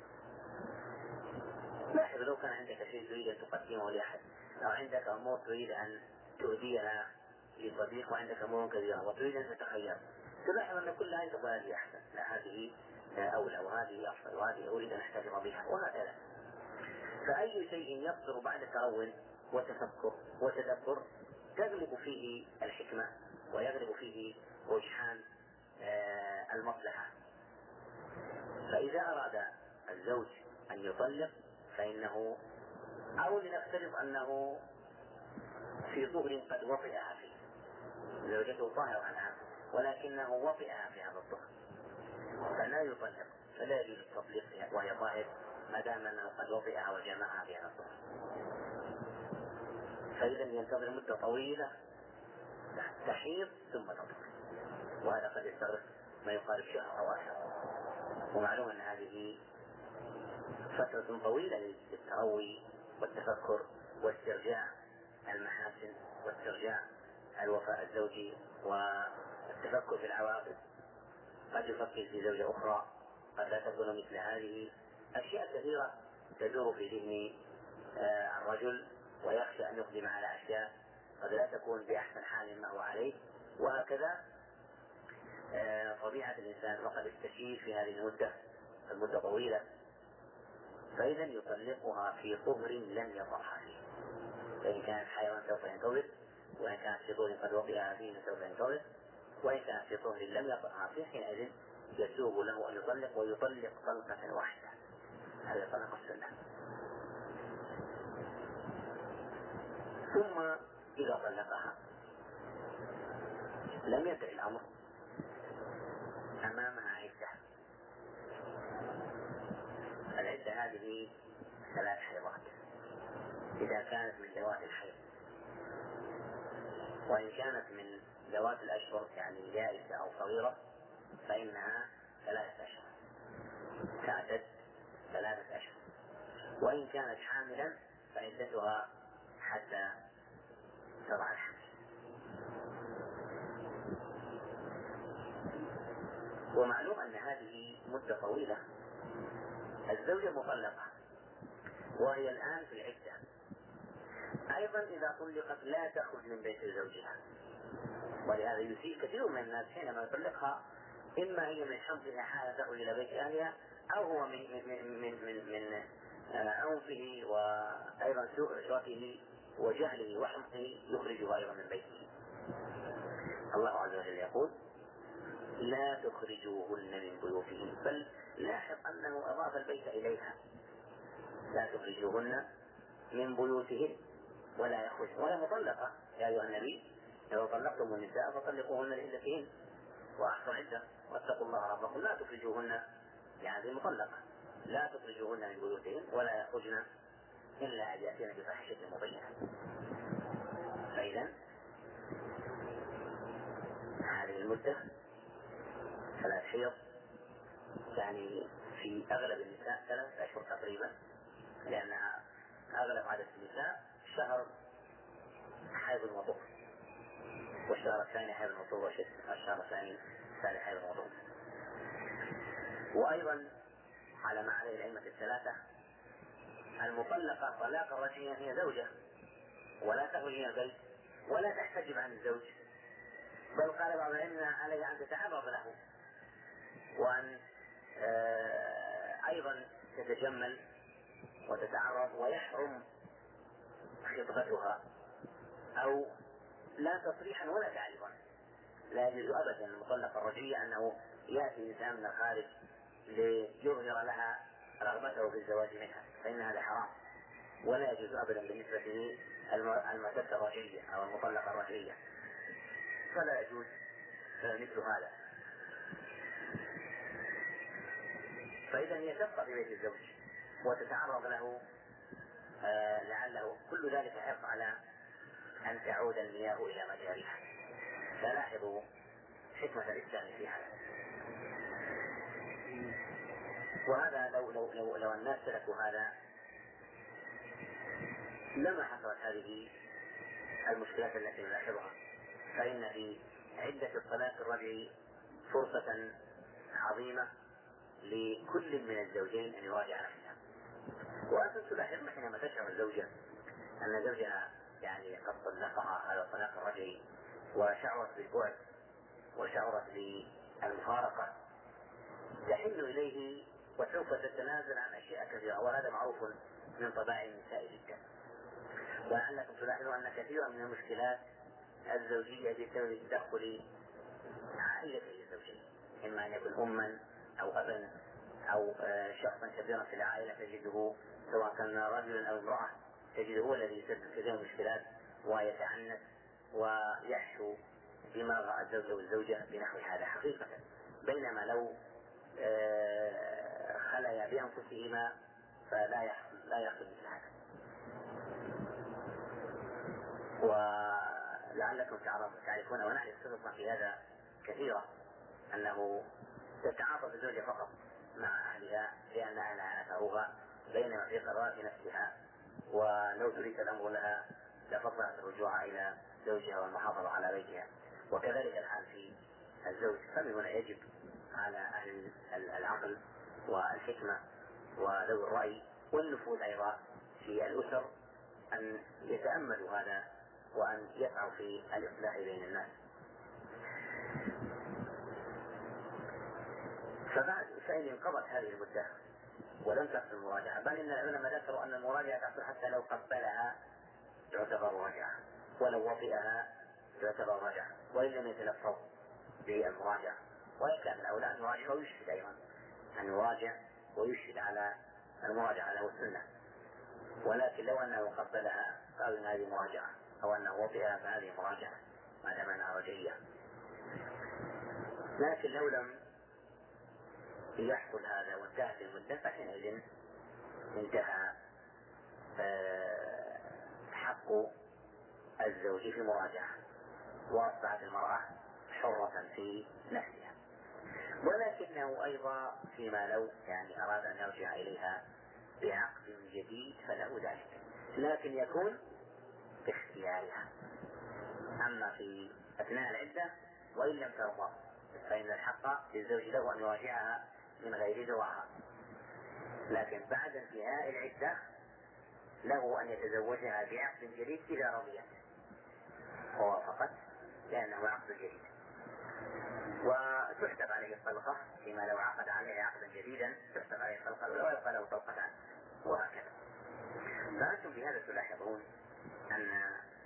لاحظ لو كان عندك شيء تريد أن تقدمه لأحد أو عندك أمور تريد أن تهديها لصديق وعندك أمور كثيرة وتريد أن تتخير، تلاحظ أن كل هذه تقول هذه أحسن، لا هذه أولى وهذه أفضل وهذه أريد أن أحتفظ بها وهكذا. فأي شيء يصدر بعد ترون وتفكر وتدبر تغلب فيه الحكمة ويغلب فيه رجحان المصلحة. فإذا أراد الزوج أن يطلق فإنه، أو لنفترض أنه في طهر قد وطئها فيه، زوجته طاهرة عنها ولكنه وطئها في هذا الطهر، فلا يطلق، فلا يجوز التطليق وهي طاهر ما دام أنه قد وطئها وجمعها في هذا الطهر. فإذا ينتظر مدة طويلة تحيض ثم تطهر، وهذا قد يستغرق ما يقارب شهر أو أكثر. ومعلوم أن هذه فترة طويلة للتروي والتفكر واسترجاع المحاسن واسترجاع الوفاء الزوجي والتفكر في العواقب. قد يفكر في زوجة أخرى، قد لا تكون مثل هذه، أشياء كثيرة تدور في ذهن الرجل، ويخشى أن يقدم على أشياء قد لا تكون بأحسن حال ما هو عليه، وهكذا طبيعة الإنسان، وقد استشير في هذه المدة طويلة. فإذا يطلقها في طهر لم يطعها فيه، فإن كانت حيوان سوف ينتظر، وإن كانت في طهر قد وطئها فيه سوف ينتظر، وإن كانت في طهر لم يطعها فيه حينئذ يسوغ له أن يطلق، ويطلق طلقة واحدة. هذا طلق السنة. ثم إذا طلقها لم يدع الأمر، أمامها عدة. العدة هذه 3 حيضات إذا كانت من ذوات الحيض، وإن كانت من ذوات الأشهر يعني يائسة أو صغيرة فإنها 3 أشهر، تعتد 3 أشهر. وإن كانت حاملا فعدتها حتى تضع الحمل. ومعلوم أن هذه مدة طويلة. الزوجة مطلقة وهي الآن في العدة، أيضا إذا طلقت لا تخرج من بيت زوجها، ولهذا يسيء كثير من الناس حينما يطلقها، إما هي من حمقها حال تخرج إلى بيت أهلها، أو هو من عنفه وأيضا سوء عشرته وجهله وحمقه يخرجها أيضا من بيته. الله عز وجل يقول: لا تخرجوهن من بيوتهن، بل لاحظ أنه أضاف البيت إليها، لا تخرجوهن من بيوتهن ولا يخرج، ولا مطلقة. يا أيها النبي إذا طلقتم النساء فطلقوهن لعدتهن وأحصوا عدة واتقوا الله ربكم لا تخرجوهن، يعني المطلقة لا تخرجوهن من بيوتهن ولا يخرجن إلا أن يأتين بفاحشة مبينة. فإذا هذه المدة 3 حيض، يعني في أغلب النساء 3 أشهر تقريبا، لأنها أغلب عدد النساء شهر حيض وطهر، والشهر الثاني حيض وطهر، والشهر الثاني حيض وطهر. وأيضا على ما عليه الأئمة الثلاثة، المطلقة طلاقا رجعيا هي زوجة، ولا تخرج من البيت ولا تحتجب عن الزوج، بل قال بعض العلماء عليها أن تتعرض له، وأن أيضا تتجمل وتتعرض، ويحرم خطبتها أو لا تصريحا ولا تعريضا. لا يجوز أبدا المطلقة الرجعية أنه يأتي إنسان من الخارج ليظهر لها رغبته في الزواج منها، فإن هذا حرام، ولا يجوز أبدا بالنسبة للمعتدة الرجعية أو المطلقة الرجعية، فلا يجوز مثل هذا. فإذا هي تبقى في بيت الزوج وتتعرض له، لعله كل ذلك حرص على أن تعود المياه إلى مجاريها. فلاحظوا حكمة الإسلام في هذا. وهذا لو الناس تركوا هذا لما حصلت هذه المشكلات التي نلاحظها. فإن في عدة الطلاق الرجعي فرصة عظيمة لكل من الزوجين أن يراجع نفسه. وأنتم تلاحظون حينما تشعر الزوجة أن زوجها يعني قد طلقها هذا الطلاق الرجعي، وشعرت بالبعد وشعرت بالمفارقة، تحن إليه وسوف تتنازل عن أشياء كثيرة، وهذا معروف من طباع النساء جدا. ولعلكم تلاحظون أن كثيرا من المشكلات الزوجية بسبب تدخل عائلة الزوجين، إما أن يكون أما أو أبا أو شخصا كبيرا في العائلة تجده سواء كان رجلا أو امرأة تجده هو الذي يسبب كثير من المشكلات ويتعنت ويحشو دماغ الزوج والزوجة بنحو هذا حقيقة. بينما لو خليا بأنفسهما فلا يحصل مثل هذا. ولعلكم تعرفون ونعرف خصوصا في هذا كثيرا أنه تتعاطف الزوجة فقط مع أهلها لأن أهلها أثروها بينما في قرارات نفسها، ولو تريد الأمر لها لفضلت الرجوع إلى زوجها والمحافظة على بيتها. وكذلك الحال في الزوج، فمن هنا يجب على أهل العقل والحكمة وذوي الرأي والنفوذ أيضا في الأسر أن يتأملوا هذا وأن يسعوا في الإصلاح بين الناس. فإن انقضت هذه المدة ولم تحصل المراجعة، بل إن العلماء ذكروا أن المراجعة تحصل حتى لو قبلها تعتبر راجعة، ولو وطئها تعتبر راجعة، وإن لم يتلفظ بالمراجعة. وإن كان الأولى أن يراجع ويشهد أيضا، أن يراجع ويشهد على المراجعة له السنة. ولكن لو أنه قبلها قال إن هذه مراجعة، أو أنه وطئها فهذه مراجعة ما دام أنها رجعية. لكن لو لم يحصل هذا وانتهت المدة فحينئذ انتهى حق الزوج في مراجعة، وأصبحت المرأة حرة في نفسها. ولكنه أيضا فيما لو يعني أراد أن يرجع إليها بعقد جديد فله ذلك، لكن يكون باختيارها. أما في أثناء العدة وإن لم ترضى فإن الحق للزوج له أن يراجعها من غير رضاها، لكن بعد انتهاء العدة له أن يتزوجها بعقد جديد إذا رضيت ووافقت، لأنه عقد جديد. وتحسب عليه الطلقة فيما لو عقد عليها عقدا جديدا، تحسب عليه الطلقة ولا يبقى له طلقتان، وهكذا. فأنتم بهذا تلاحظون أن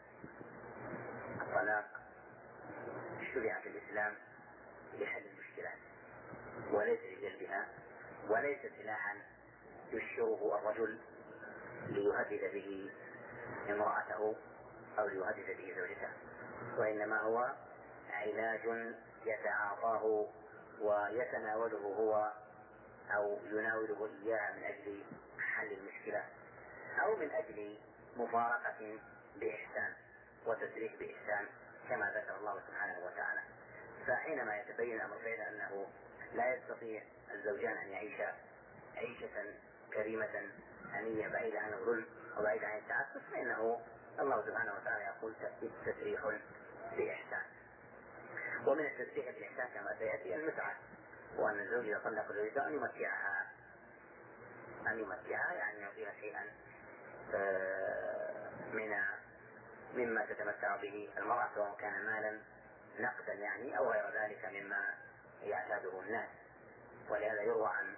الطلاق شرع في الإسلام لحل المشكلات وليس لجلبها، وليس سلاحا يشره الرجل ليهدد به امرأته أو ليهدد به زوجته، وإنما هو علاج يتعاطاه ويتناوله هو أو يناوله إياه من أجل حل المشكلة أو من أجل مفارقة بإحسان وتسريح بإحسان كما ذكر الله سبحانه وتعالى. فحينما يتبين أمر غير أنه لا يستطيع الزوجان أن يعيشا عيشة كريمة هنية بعيدة عن الظلم وبعيدة عن التعسف، فإنه الله سبحانه وتعالى يقول تسريح بإحسان. ومن التسريح بإحسان كما سيأتي المتعة، وأن الزوج إذا طلق زوجته أن يمتعها يعني يعطيها شيئا مما تتمتع به المرأة، سواء كان مالا نقدا يعني أو غير ذلك مما يعتاده الناس. ولهذا يروى عن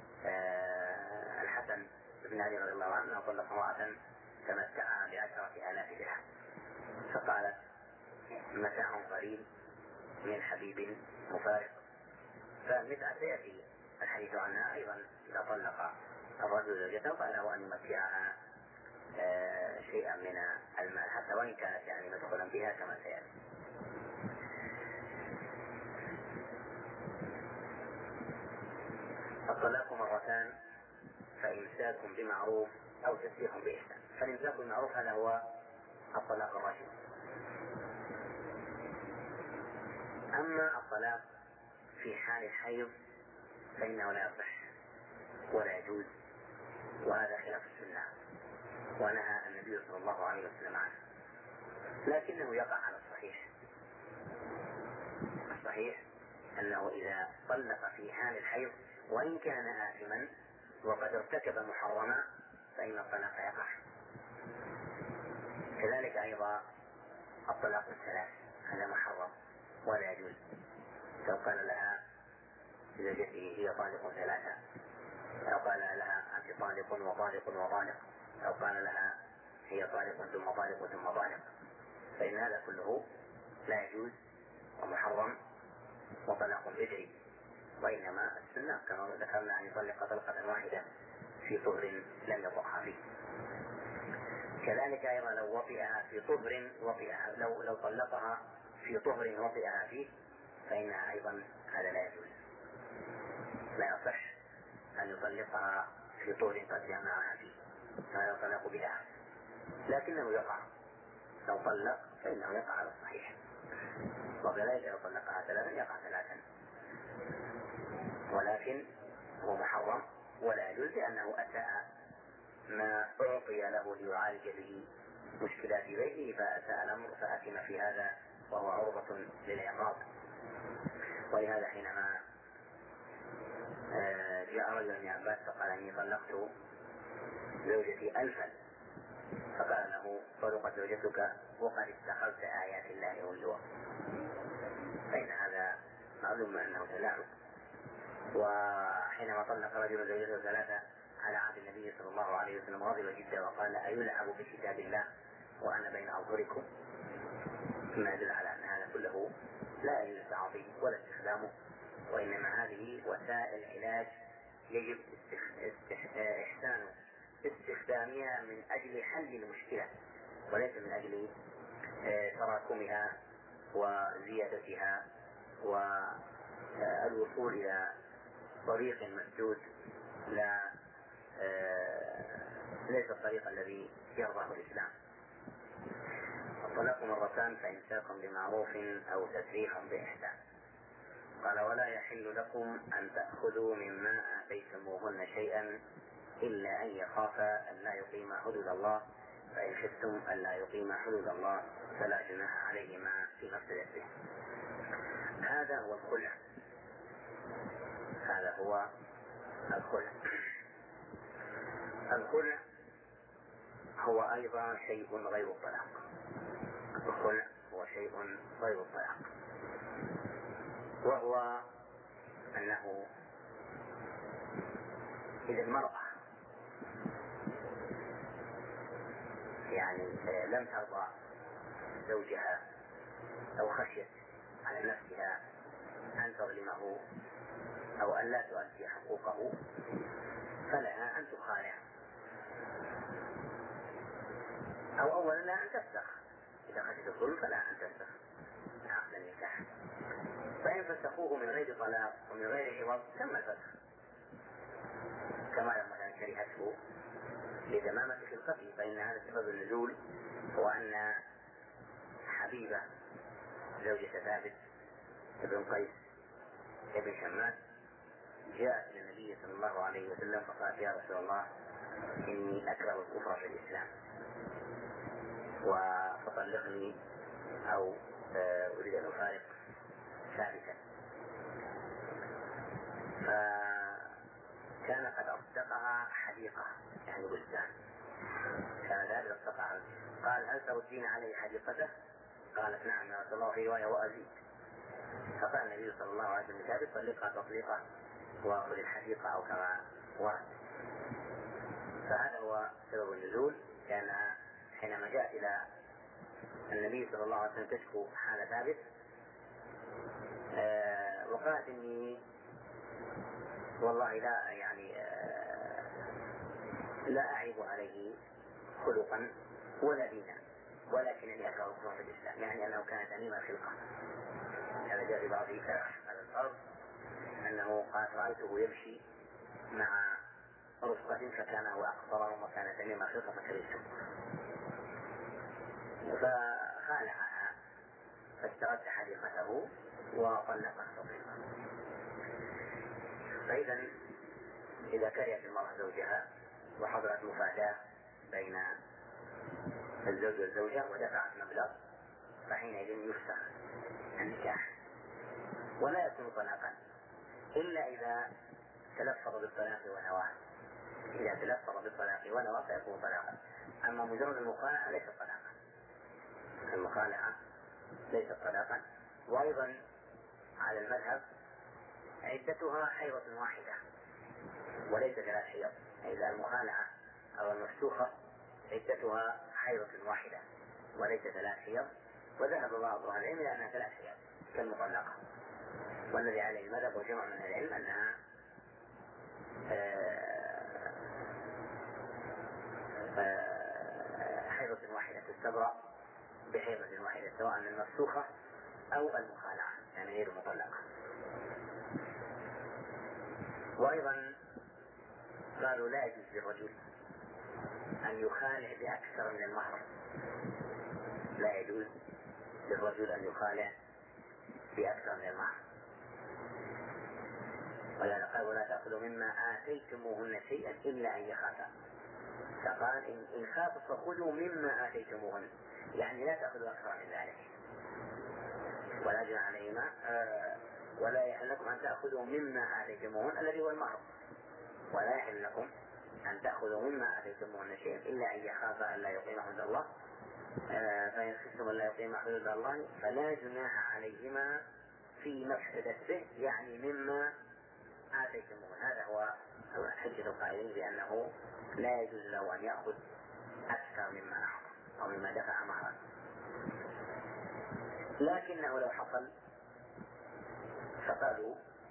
الحسن بن علي رضي الله عنه طلق امرأة تمتعها ب10,000 درهم، فقالت متاع قليل من حبيب مفارق. فالمتعة سيأتي الحديث عنها أيضا إذا طلق الرجل زوجته فله أن يمتعها شيئا من المال حتى وإن كانت يعني مدخلا بها كما سيأتي. الطلاق مرتان، فإمساك بمعروف أو تسريح بإحسان. فالإمساك بالمعروف هذا هو الطلاق الراشد. أما الطلاق في حال الحيض فإنه لا يصح ولا يجوز، وهذا خلاف السنة ونهى النبي صلى الله عليه وسلم عنه، لكنه يقع على الصحيح. الصحيح أنه إذا طلق في حال الحيض وإن كان آثما وقد ارتكب محرما فإن الطلاق يقع. كذلك أيضا الطلاق الثلاث هذا محرم ولا يجوز. لو قال لها زوجته هي طالق ثلاثة، أو قال لها أنت طالق وطالق وطالق، أو قال لها هي طالق ثم طالق ثم طالق، فإن هذا كله لا يجوز ومحرم وطلاق بدعي، وإنما السنة كما ذكرنا أن يطلق طلقة واحدة في طهر لم يطعها فيه. كذلك أيضا لو وطئها في طهر وطئها لو طلقها في طهر وطئها فيه فإنها أيضا هذا لا يجوز، لا يصح أن يطلقها في طهر قد جامعها فيه، هذا طلاق بدعة، لكنه يقع لو طلق فإنه يقع على الصحيح، وكذلك لو طلقها ثلاثا يقع ثلاثا، ولكن هو محرم ولا يجوز لأنه أساء ما أعطي له ليعالج به مشكلات بيته فأساء الأمر فأثم في هذا وهو عرضة للعقاب. ولهذا حينما جاء رجل من عباس فقال إني طلقت زوجتي 1000 فقال له طلقت زوجتك وقد استخلت آيات الله هزوا، فإن هذا معلوم أنه تلاعب. وحينما طلق رجل زوجته 3 على عهد النبي صلى الله عليه وسلم غضب جدا وقال أيلعب بكتاب الله وأنا بين أظهركم، ما يدل على أن هذا كله لا يجوز تعاطيه ولا استخدامه، وإنما هذه وسائل علاج يجب إحسان استخدامها من أجل حل المشكلة وليس من أجل تراكمها وزيادتها والوصول إلى طريق مسدود ليس الطريق الذي يرضاه الإسلام. الطلاق مرتان فإمساك بمعروف أو تسريح بإحسان. قال ولا يحل لكم أن تأخذوا مما آتيتموهن شيئا إلا أن يخافا أن لا يقيما حدود الله، فإن خفتم أن لا يقيما حدود الله فلا جناح عليهما في مفسدته. هذا هو الخلع، هذا هو الخلع. الخلع هو أيضا شيء غير الطلاق، الخلع هو شيء غير الطلاق، وهو أنه إذا المرأة يعني لم ترضى زوجها أو خشيت على نفسها أن تظلمه أو أن لا تؤدي حقوقه فلها أن تخالع، أو أولا لها أن تفسخ، إذا خشيت الظلم فلها أن تفسخ عقد النكاح، فإن فسخوه من غير طلاق ومن غير عوض تم الفسخ، كما لو مثلا كرهته لدمامة خلقته، فإن هذا سبب النزول هو أن حبيبة زوجة ثابت بن قيس بن شماس جاءت إلى النبي صلى الله عليه وسلم فقالت يا رسول الله إني أكره الكفر في الإسلام فطلقني أو أريد أن أفارق ثابتا، فكان قد أصدقها حديقة يعني بستان، كان ذلك أصدقها، قال هل تردين علي حديقته؟ قالت نعم يا رسول الله في رواية وأزيد، فقال النبي صلى الله عليه وسلم ثابت طلقها تطليقة وأخذ الحديقة أو كما ورد. فهذا هو سبب النزول، كان حينما جاءت إلى النبي صلى الله عليه وسلم تشكو حال ثابت وقالت إني والله لا يعني لا أعيب عليه خلقا ولا دينا ولكنني أكره الكفر في الإسلام، يعني أنه كان دميم الخلقة. هذا جاء في بعض على الأرض أنه قال رأيته يمشي مع رفقة فكان هو أقصرهم وكان دميم الخلقة فكرهته، فخالعها فاسترد حديقته وطلقها تطليقا. فإذا إذا كرهت المرأة زوجها وحضرت مفاداة بين الزوج والزوجة ودفعت مبلغ فحينئذ يفسخ النكاح ولا يكون طلاقا إلا إذا تلفظ بالطلاق ونواه، إذا تلفظ بالطلاق ونواه فيكون طلاقا، أما مجرد المخالعة ليست طلاقا، المخالعة ليست طلاقا. وأيضا على المذهب عدتها حيضة واحدة وليس 3 حيض، إذا المخالعة أو المفسوخة عدتها حيضة واحدة وليس 3 حيض، وذهب بعض أهل العلم إلى أنها 3 أيام كالمطلقة، والذي عليه المذهب وجمع من العلم أنها حيضة واحدة تستبرأ بحيضة واحدة، سواء المفسوخة أو المخالعة، يعني غير المطلقة. وأيضا قالوا لا يجوز للرجل أن يخالع بأكثر من المهر، لا يجوز للرجل أن يخالع بأكثر من المهر. ولا تأخذوا مما آتيتموهن شيئا إلا أن يخافا، فقال إن خافوا فخذوا مما آتيتموهن، يعني لا تأخذوا أكثر من ذلك. ولا جناح عليهما ولا يحل لكم أن تأخذوا مما آتيتموهن الذي هو المهر، ولا يحل لكم أن تأخذوا مما آتيتموهن شيئا إلا أن يخافا ألا يقيم حدود الله، فإن خفتم ألا يقيم حدود الله فلا جناح عليهما فيما افتدت به، يعني مما آتيتموهن. هذا هو حجة القائلين بأنه لا يجوز له أن يأخذ أكثر مما أعطى أو مما دفع مهرا، لكنه لو حصل فقالوا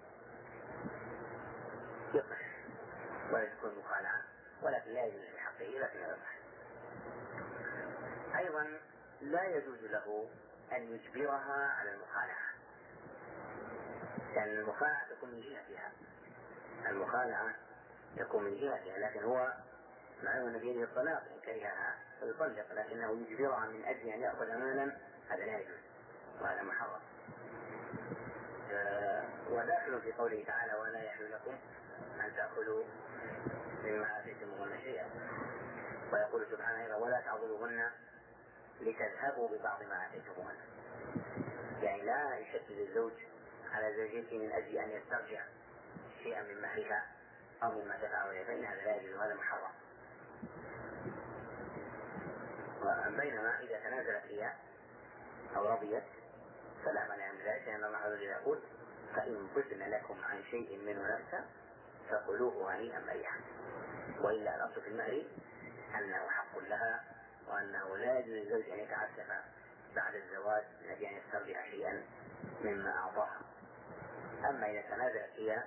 يقف ولا تكون مخالعة، ولكن لا يجوز في حقه، لكن يصح. أيضا لا يجوز له أن يجبرها على المخالعة، لأن يعني المخالعة تكون من جهتها، المخالعة يكون من جهتها، لكن هو معلوم أن بيده الطلاق إن كرهها فيطلق، لكنه يجبرها من أجل أن يأخذ مالا، هذا لا يجوز وهذا محرم. وداخل في قوله تعالى ولا يحل لكم أن تأخذوا مما آتيتموهن شيئا، ويقول سبحانه ولا تعضلوهن لتذهبوا ببعض ما آتيتموهن، يعني لا يشدد الزوج على زوجته من أجل أن يسترجع شيئا من مهرها أو مما دفع إليه، فإن هذا لا يجوز وهذا محرم. بينما إذا تنازلت هي أو رضيت فلا مانع من ذلك، لأن الله عز وجل يقول فإن طبن لكم عن شيء منه نفسا فكلوه هنيئا مريئا، وإلا الأصل في المهر أنه حق لها، وأنه لا يجوز للزوج أن يتعسف بعد الزواج من أجل أن يسترجع شيئا مما أعطاها. أما إذا تنازلت هي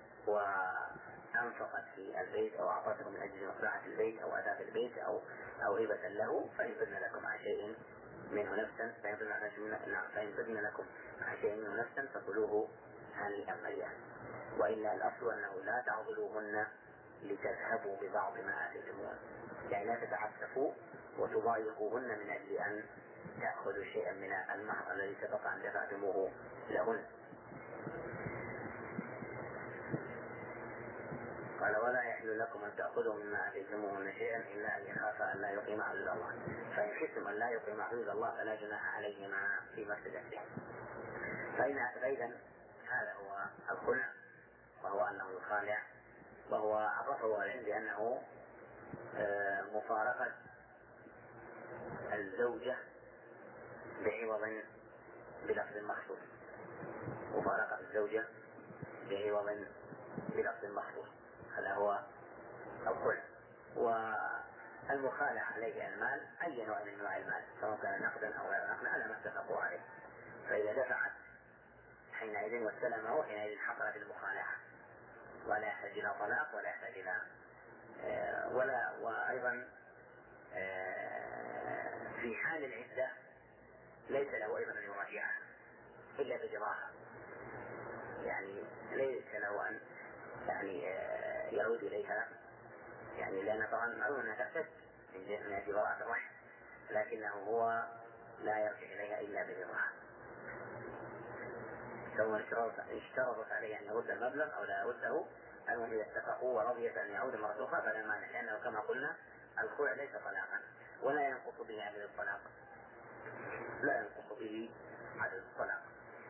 وأنفقت في البيت أو أعطته من أجل مصلحة البيت أو أتى البيت أو هبة له، فإن طبن لكم عن شيء منه نفسا فإن طبن لكم عن شيء منه نفسا فكلوه هنيئا مريئا، وإلا الأصل أنه لا تعضلوهن لتذهبوا ببعض ما آتيتموهن، يعني لا تتعسفوا وتضايقوهن من أجل أن تأخذوا شيئا من المهر الذي سبق أن دفعتموه لهن. قال ولا يحل لكم أن تأخذوا مما آتيتموهن شيئا إلا أن يخافا ألا يقيما حدود الله، فإن خفتم أن لا يقيما حدود الله فلا جناح عليهما فيما افتدت به. فإذا هذا هو الخلع، وهو أنه يخالع، وهو عرفه العلم بأنه مفارقة الزوجة بعوض بلفظ مخصوص، مفارقة الزوجة بعوض بلفظ مخصوص، هذا هو الخلع. والمخالع عليه المال، أي نوع من أنواع المال سواء كان نقدا أو غير نقد على ما اتفقوا عليه، فإذا دفعت حينئذ واستلمه حينئذ حصلت المخالعة، ولا يحتاج إلى طلاق ولا يحتاج إلى وأيضا في حال العدة ليس له أيضا أن يراجعها إلا بجراها، يعني ليس له أن يعني يعود إليها، يعني لأن طبعا معلوم أنها تحتاج من اعتبارات الرحم، لكنه هو لا يرجع إليها إلا بجراها، سواء اشترطت عليه أن يرد المبلغ أو لا يرده، المهم إذا اتفقوا ورضيت أن يعود مرة أخرى فلا مانع، لأنه كما قلنا الخلع ليس طلاقا ولا ينقص به عدد الطلاق، لا ينقص به عدد الطلاق.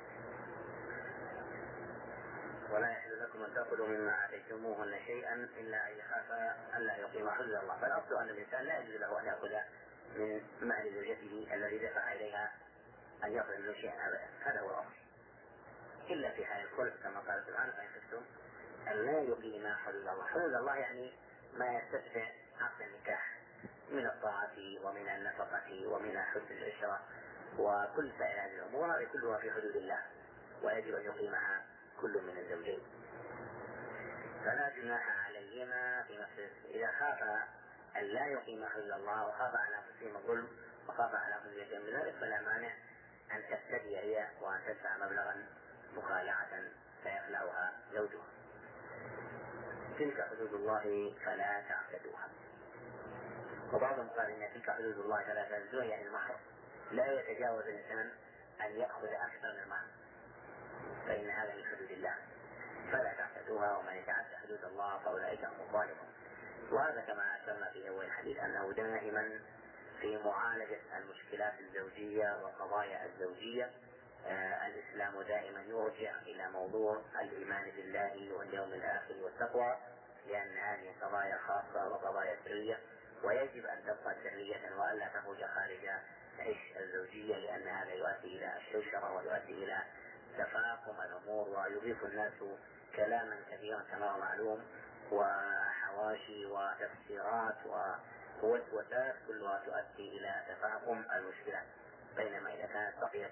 ولا يحل لكم أن تأخذوا مما آتيتموهن شيئا إلا أن يخافا ألا يقيما حدود الله، فالأصل أن الإنسان لا يجوز له أن يأخذ من مال زوجته الذي دفع إليها أن يأخذ منه شيئا أبدا، هذا هو الأصل، إلا في حال الخلع كما قال سبحانه فإن خفتم أن لا يقيما حدود الله. حدود الله يعني ما يستشفع عقد النكاح من الطاعة ومن النفقة ومن حسن العشرة وكل سائر هذه الأمور كلها في حدود الله، ويجب أن يقيمها كل من الزوجين. فلا جناح عليهما في نفسه إذا خاف أن لا يقيم حدود الله وخاف على أنفسهما الظلم وخاف على أنفسهما من ذلك، فلا مانع أن تفتدي هي وأن تدفع مبلغا مخالعة فيخلعها زوجها. تلك حدود الله فلا تعتدوها. وبعضهم قال إن تلك حدود الله فلا تعتدوها يعني المهر، لا يتجاوز الإنسان أن يأخذ أكثر من المهر، فإن هذا من حدود الله فلا تعتدوها، ومن يتعدى حدود الله فأولئك هم الظالمون. وهذا كما أشرنا في أول الحديث أنه دائما في معالجة المشكلات الزوجية والقضايا الزوجية الإسلام دائما يرجع إلى موضوع الإيمان بالله واليوم الآخر والتقوى، لأن هذه قضايا خاصة وقضايا سرية، ويجب أن تبقى سرية وألا تخرج خارج عش الزوجية، لأن هذا يؤدي إلى الشوشرة ويؤدي إلى تفاقم الأمور، ويضيف الناس كلاما كثيرا كما هو معلوم، وحواشي وتفسيرات ووسوسات كلها تؤدي إلى تفاقم المشكلة. بينما إذا كانت بقيت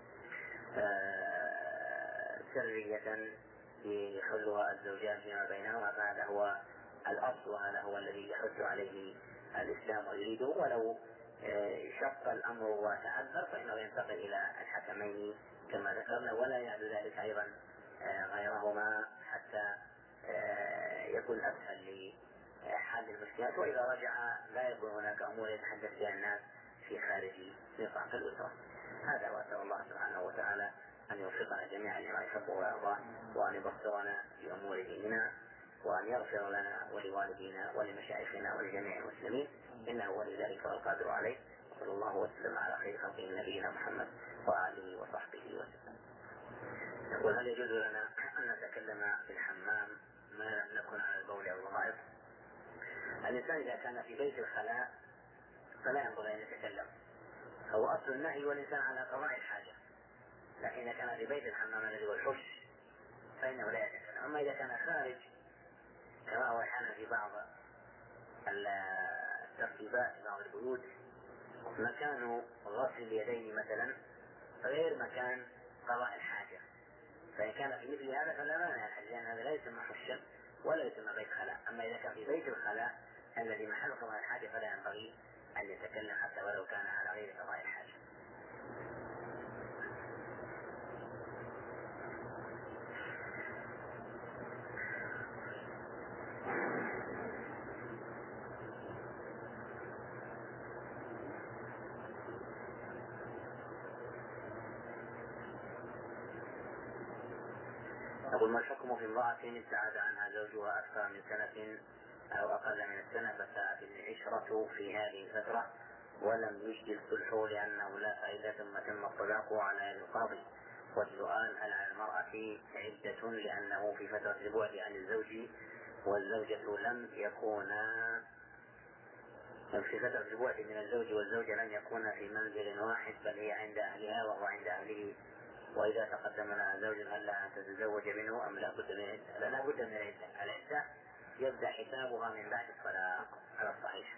سرية يحلها الزوجان فيما بينهما فهذا هو الأصل، وهذا هو الذي يحث عليه الإسلام ويريده. ولو شق الأمر وتعذر فإنه ينتقل إلى الحكمين كما ذكرنا، ولا يعد ذلك أيضا غيرهما حتى يكون أسهل لحل المشكلات. وإذا رجع لا يكون هناك أمور يتحدث بها الناس في خارج نطاق الأسرة. هذا، وأسأل الله سبحانه وتعالى أن يوفقنا جميعا لما يحبه ويرضاه، وأن يبصرنا في أمور ديننا، وأن يغفر لنا ولوالدينا ولمشايخنا ولجميع المسلمين، إنه ولي ذلك والقادر عليه. صلى الله وسلم على خير خلقه نبينا محمد وآله وصحبه وسلم. يقول: هل يجوز لنا أن نتكلم في الحمام ما لم نكن على البول أو الغائط؟ الإنسان إذا كان في بيت الخلاء فلا ينبغي أن يتكلم، هو أصل النهي والإنسان على قضاء الحاجة، لكن إذا كان في بيت الحمام الذي هو الحش فإنه لا يتكلم. أما إذا كان خارج كما هو أحيانا في بعض الترتيبات في بعض البيوت مكان غسل اليدين مثلا غير مكان قضاء الحاجة، فإن كان في مثل هذا فلا مانع، لأن هذا لا يسمى حشا ولا يسمى بيت خلاء. أما إذا كان في بيت الخلاء الذي محل قضاء الحاجة فلا ينبغي أن يتكلم حتى ولو كان على غير قضاء الحاجة. يقول: ما الحكم في امرأة ابتعد عنها زوجها أكثر من سنة أو أقل من السنة فساءت العشرة في هذه الفترة ولم يجدي الصلح لأنه لا فائدة ثم تم الطلاق على يد القاضي؟ والسؤال: هل على المرأة عدة لأنه في فترة البعد عن الزوج والزوجة لم يكونا في فترة البعد من الزوج والزوجة لم يكونا في منزل واحد بل هي عند أهلها وهو عند أهله، وإذا تقدم لها زوج هل لها أن تتزوج منه أم لا بد من العدة؟ لا بد من العدة. العدة يبدأ حسابها من بعد الطلاق على الصحيح.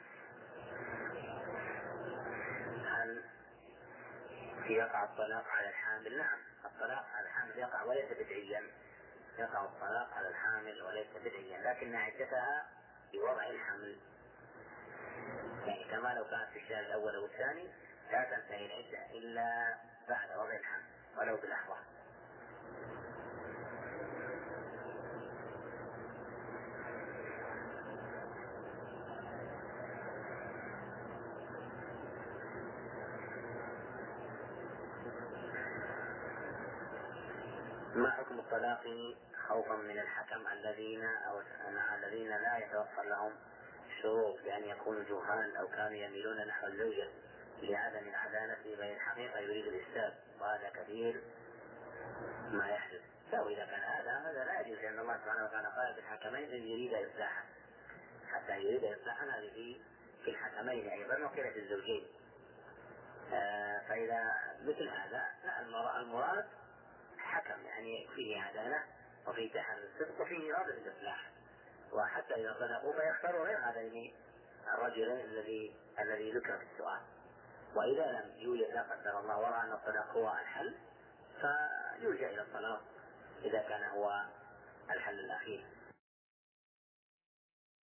هل يقع الطلاق على الحامل؟ نعم، الطلاق على الحامل يقع وليس بدعيا، يقع الطلاق على الحامل وليس بدعيا، لكن عدتها بوضع الحمل، يعني كما لو كانت في الشهر الأول أو الثاني لا تنتهي العدة إلا بعد وضع الحمل ولو بلحظة. ما حكم الطلاق خوفا من الحكم الذين لا يتوفر لهم شروط بأن يكونوا جهال أو كانوا يميلون نحو الزوجة لعدم العدالة بين الحقيقة يريد الإفساد، وهذا كثير ما يحدث. لو إذا كان هذا لا يجوز، لأن الله سبحانه وتعالى قال في الحكمين إن يريد إصلاحا، حتى يريد إصلاحا هذه في الحكمين أيضا وقيل في الزوجين. فإذا مثل هذا لا، المراد حكم يعني فيه عدالة وفيه تحرر الصدق وفيه إرادة الإصلاح، وحتى إذا صدقوا فيختاروا غير هذين الرجلين الذي ذكر في السؤال. وإذا لم يوجد لا قدر الله ورأى أن الطلاق هو الحل فيلجأ إلى الطلاق إذا كان هو الحل الأخير.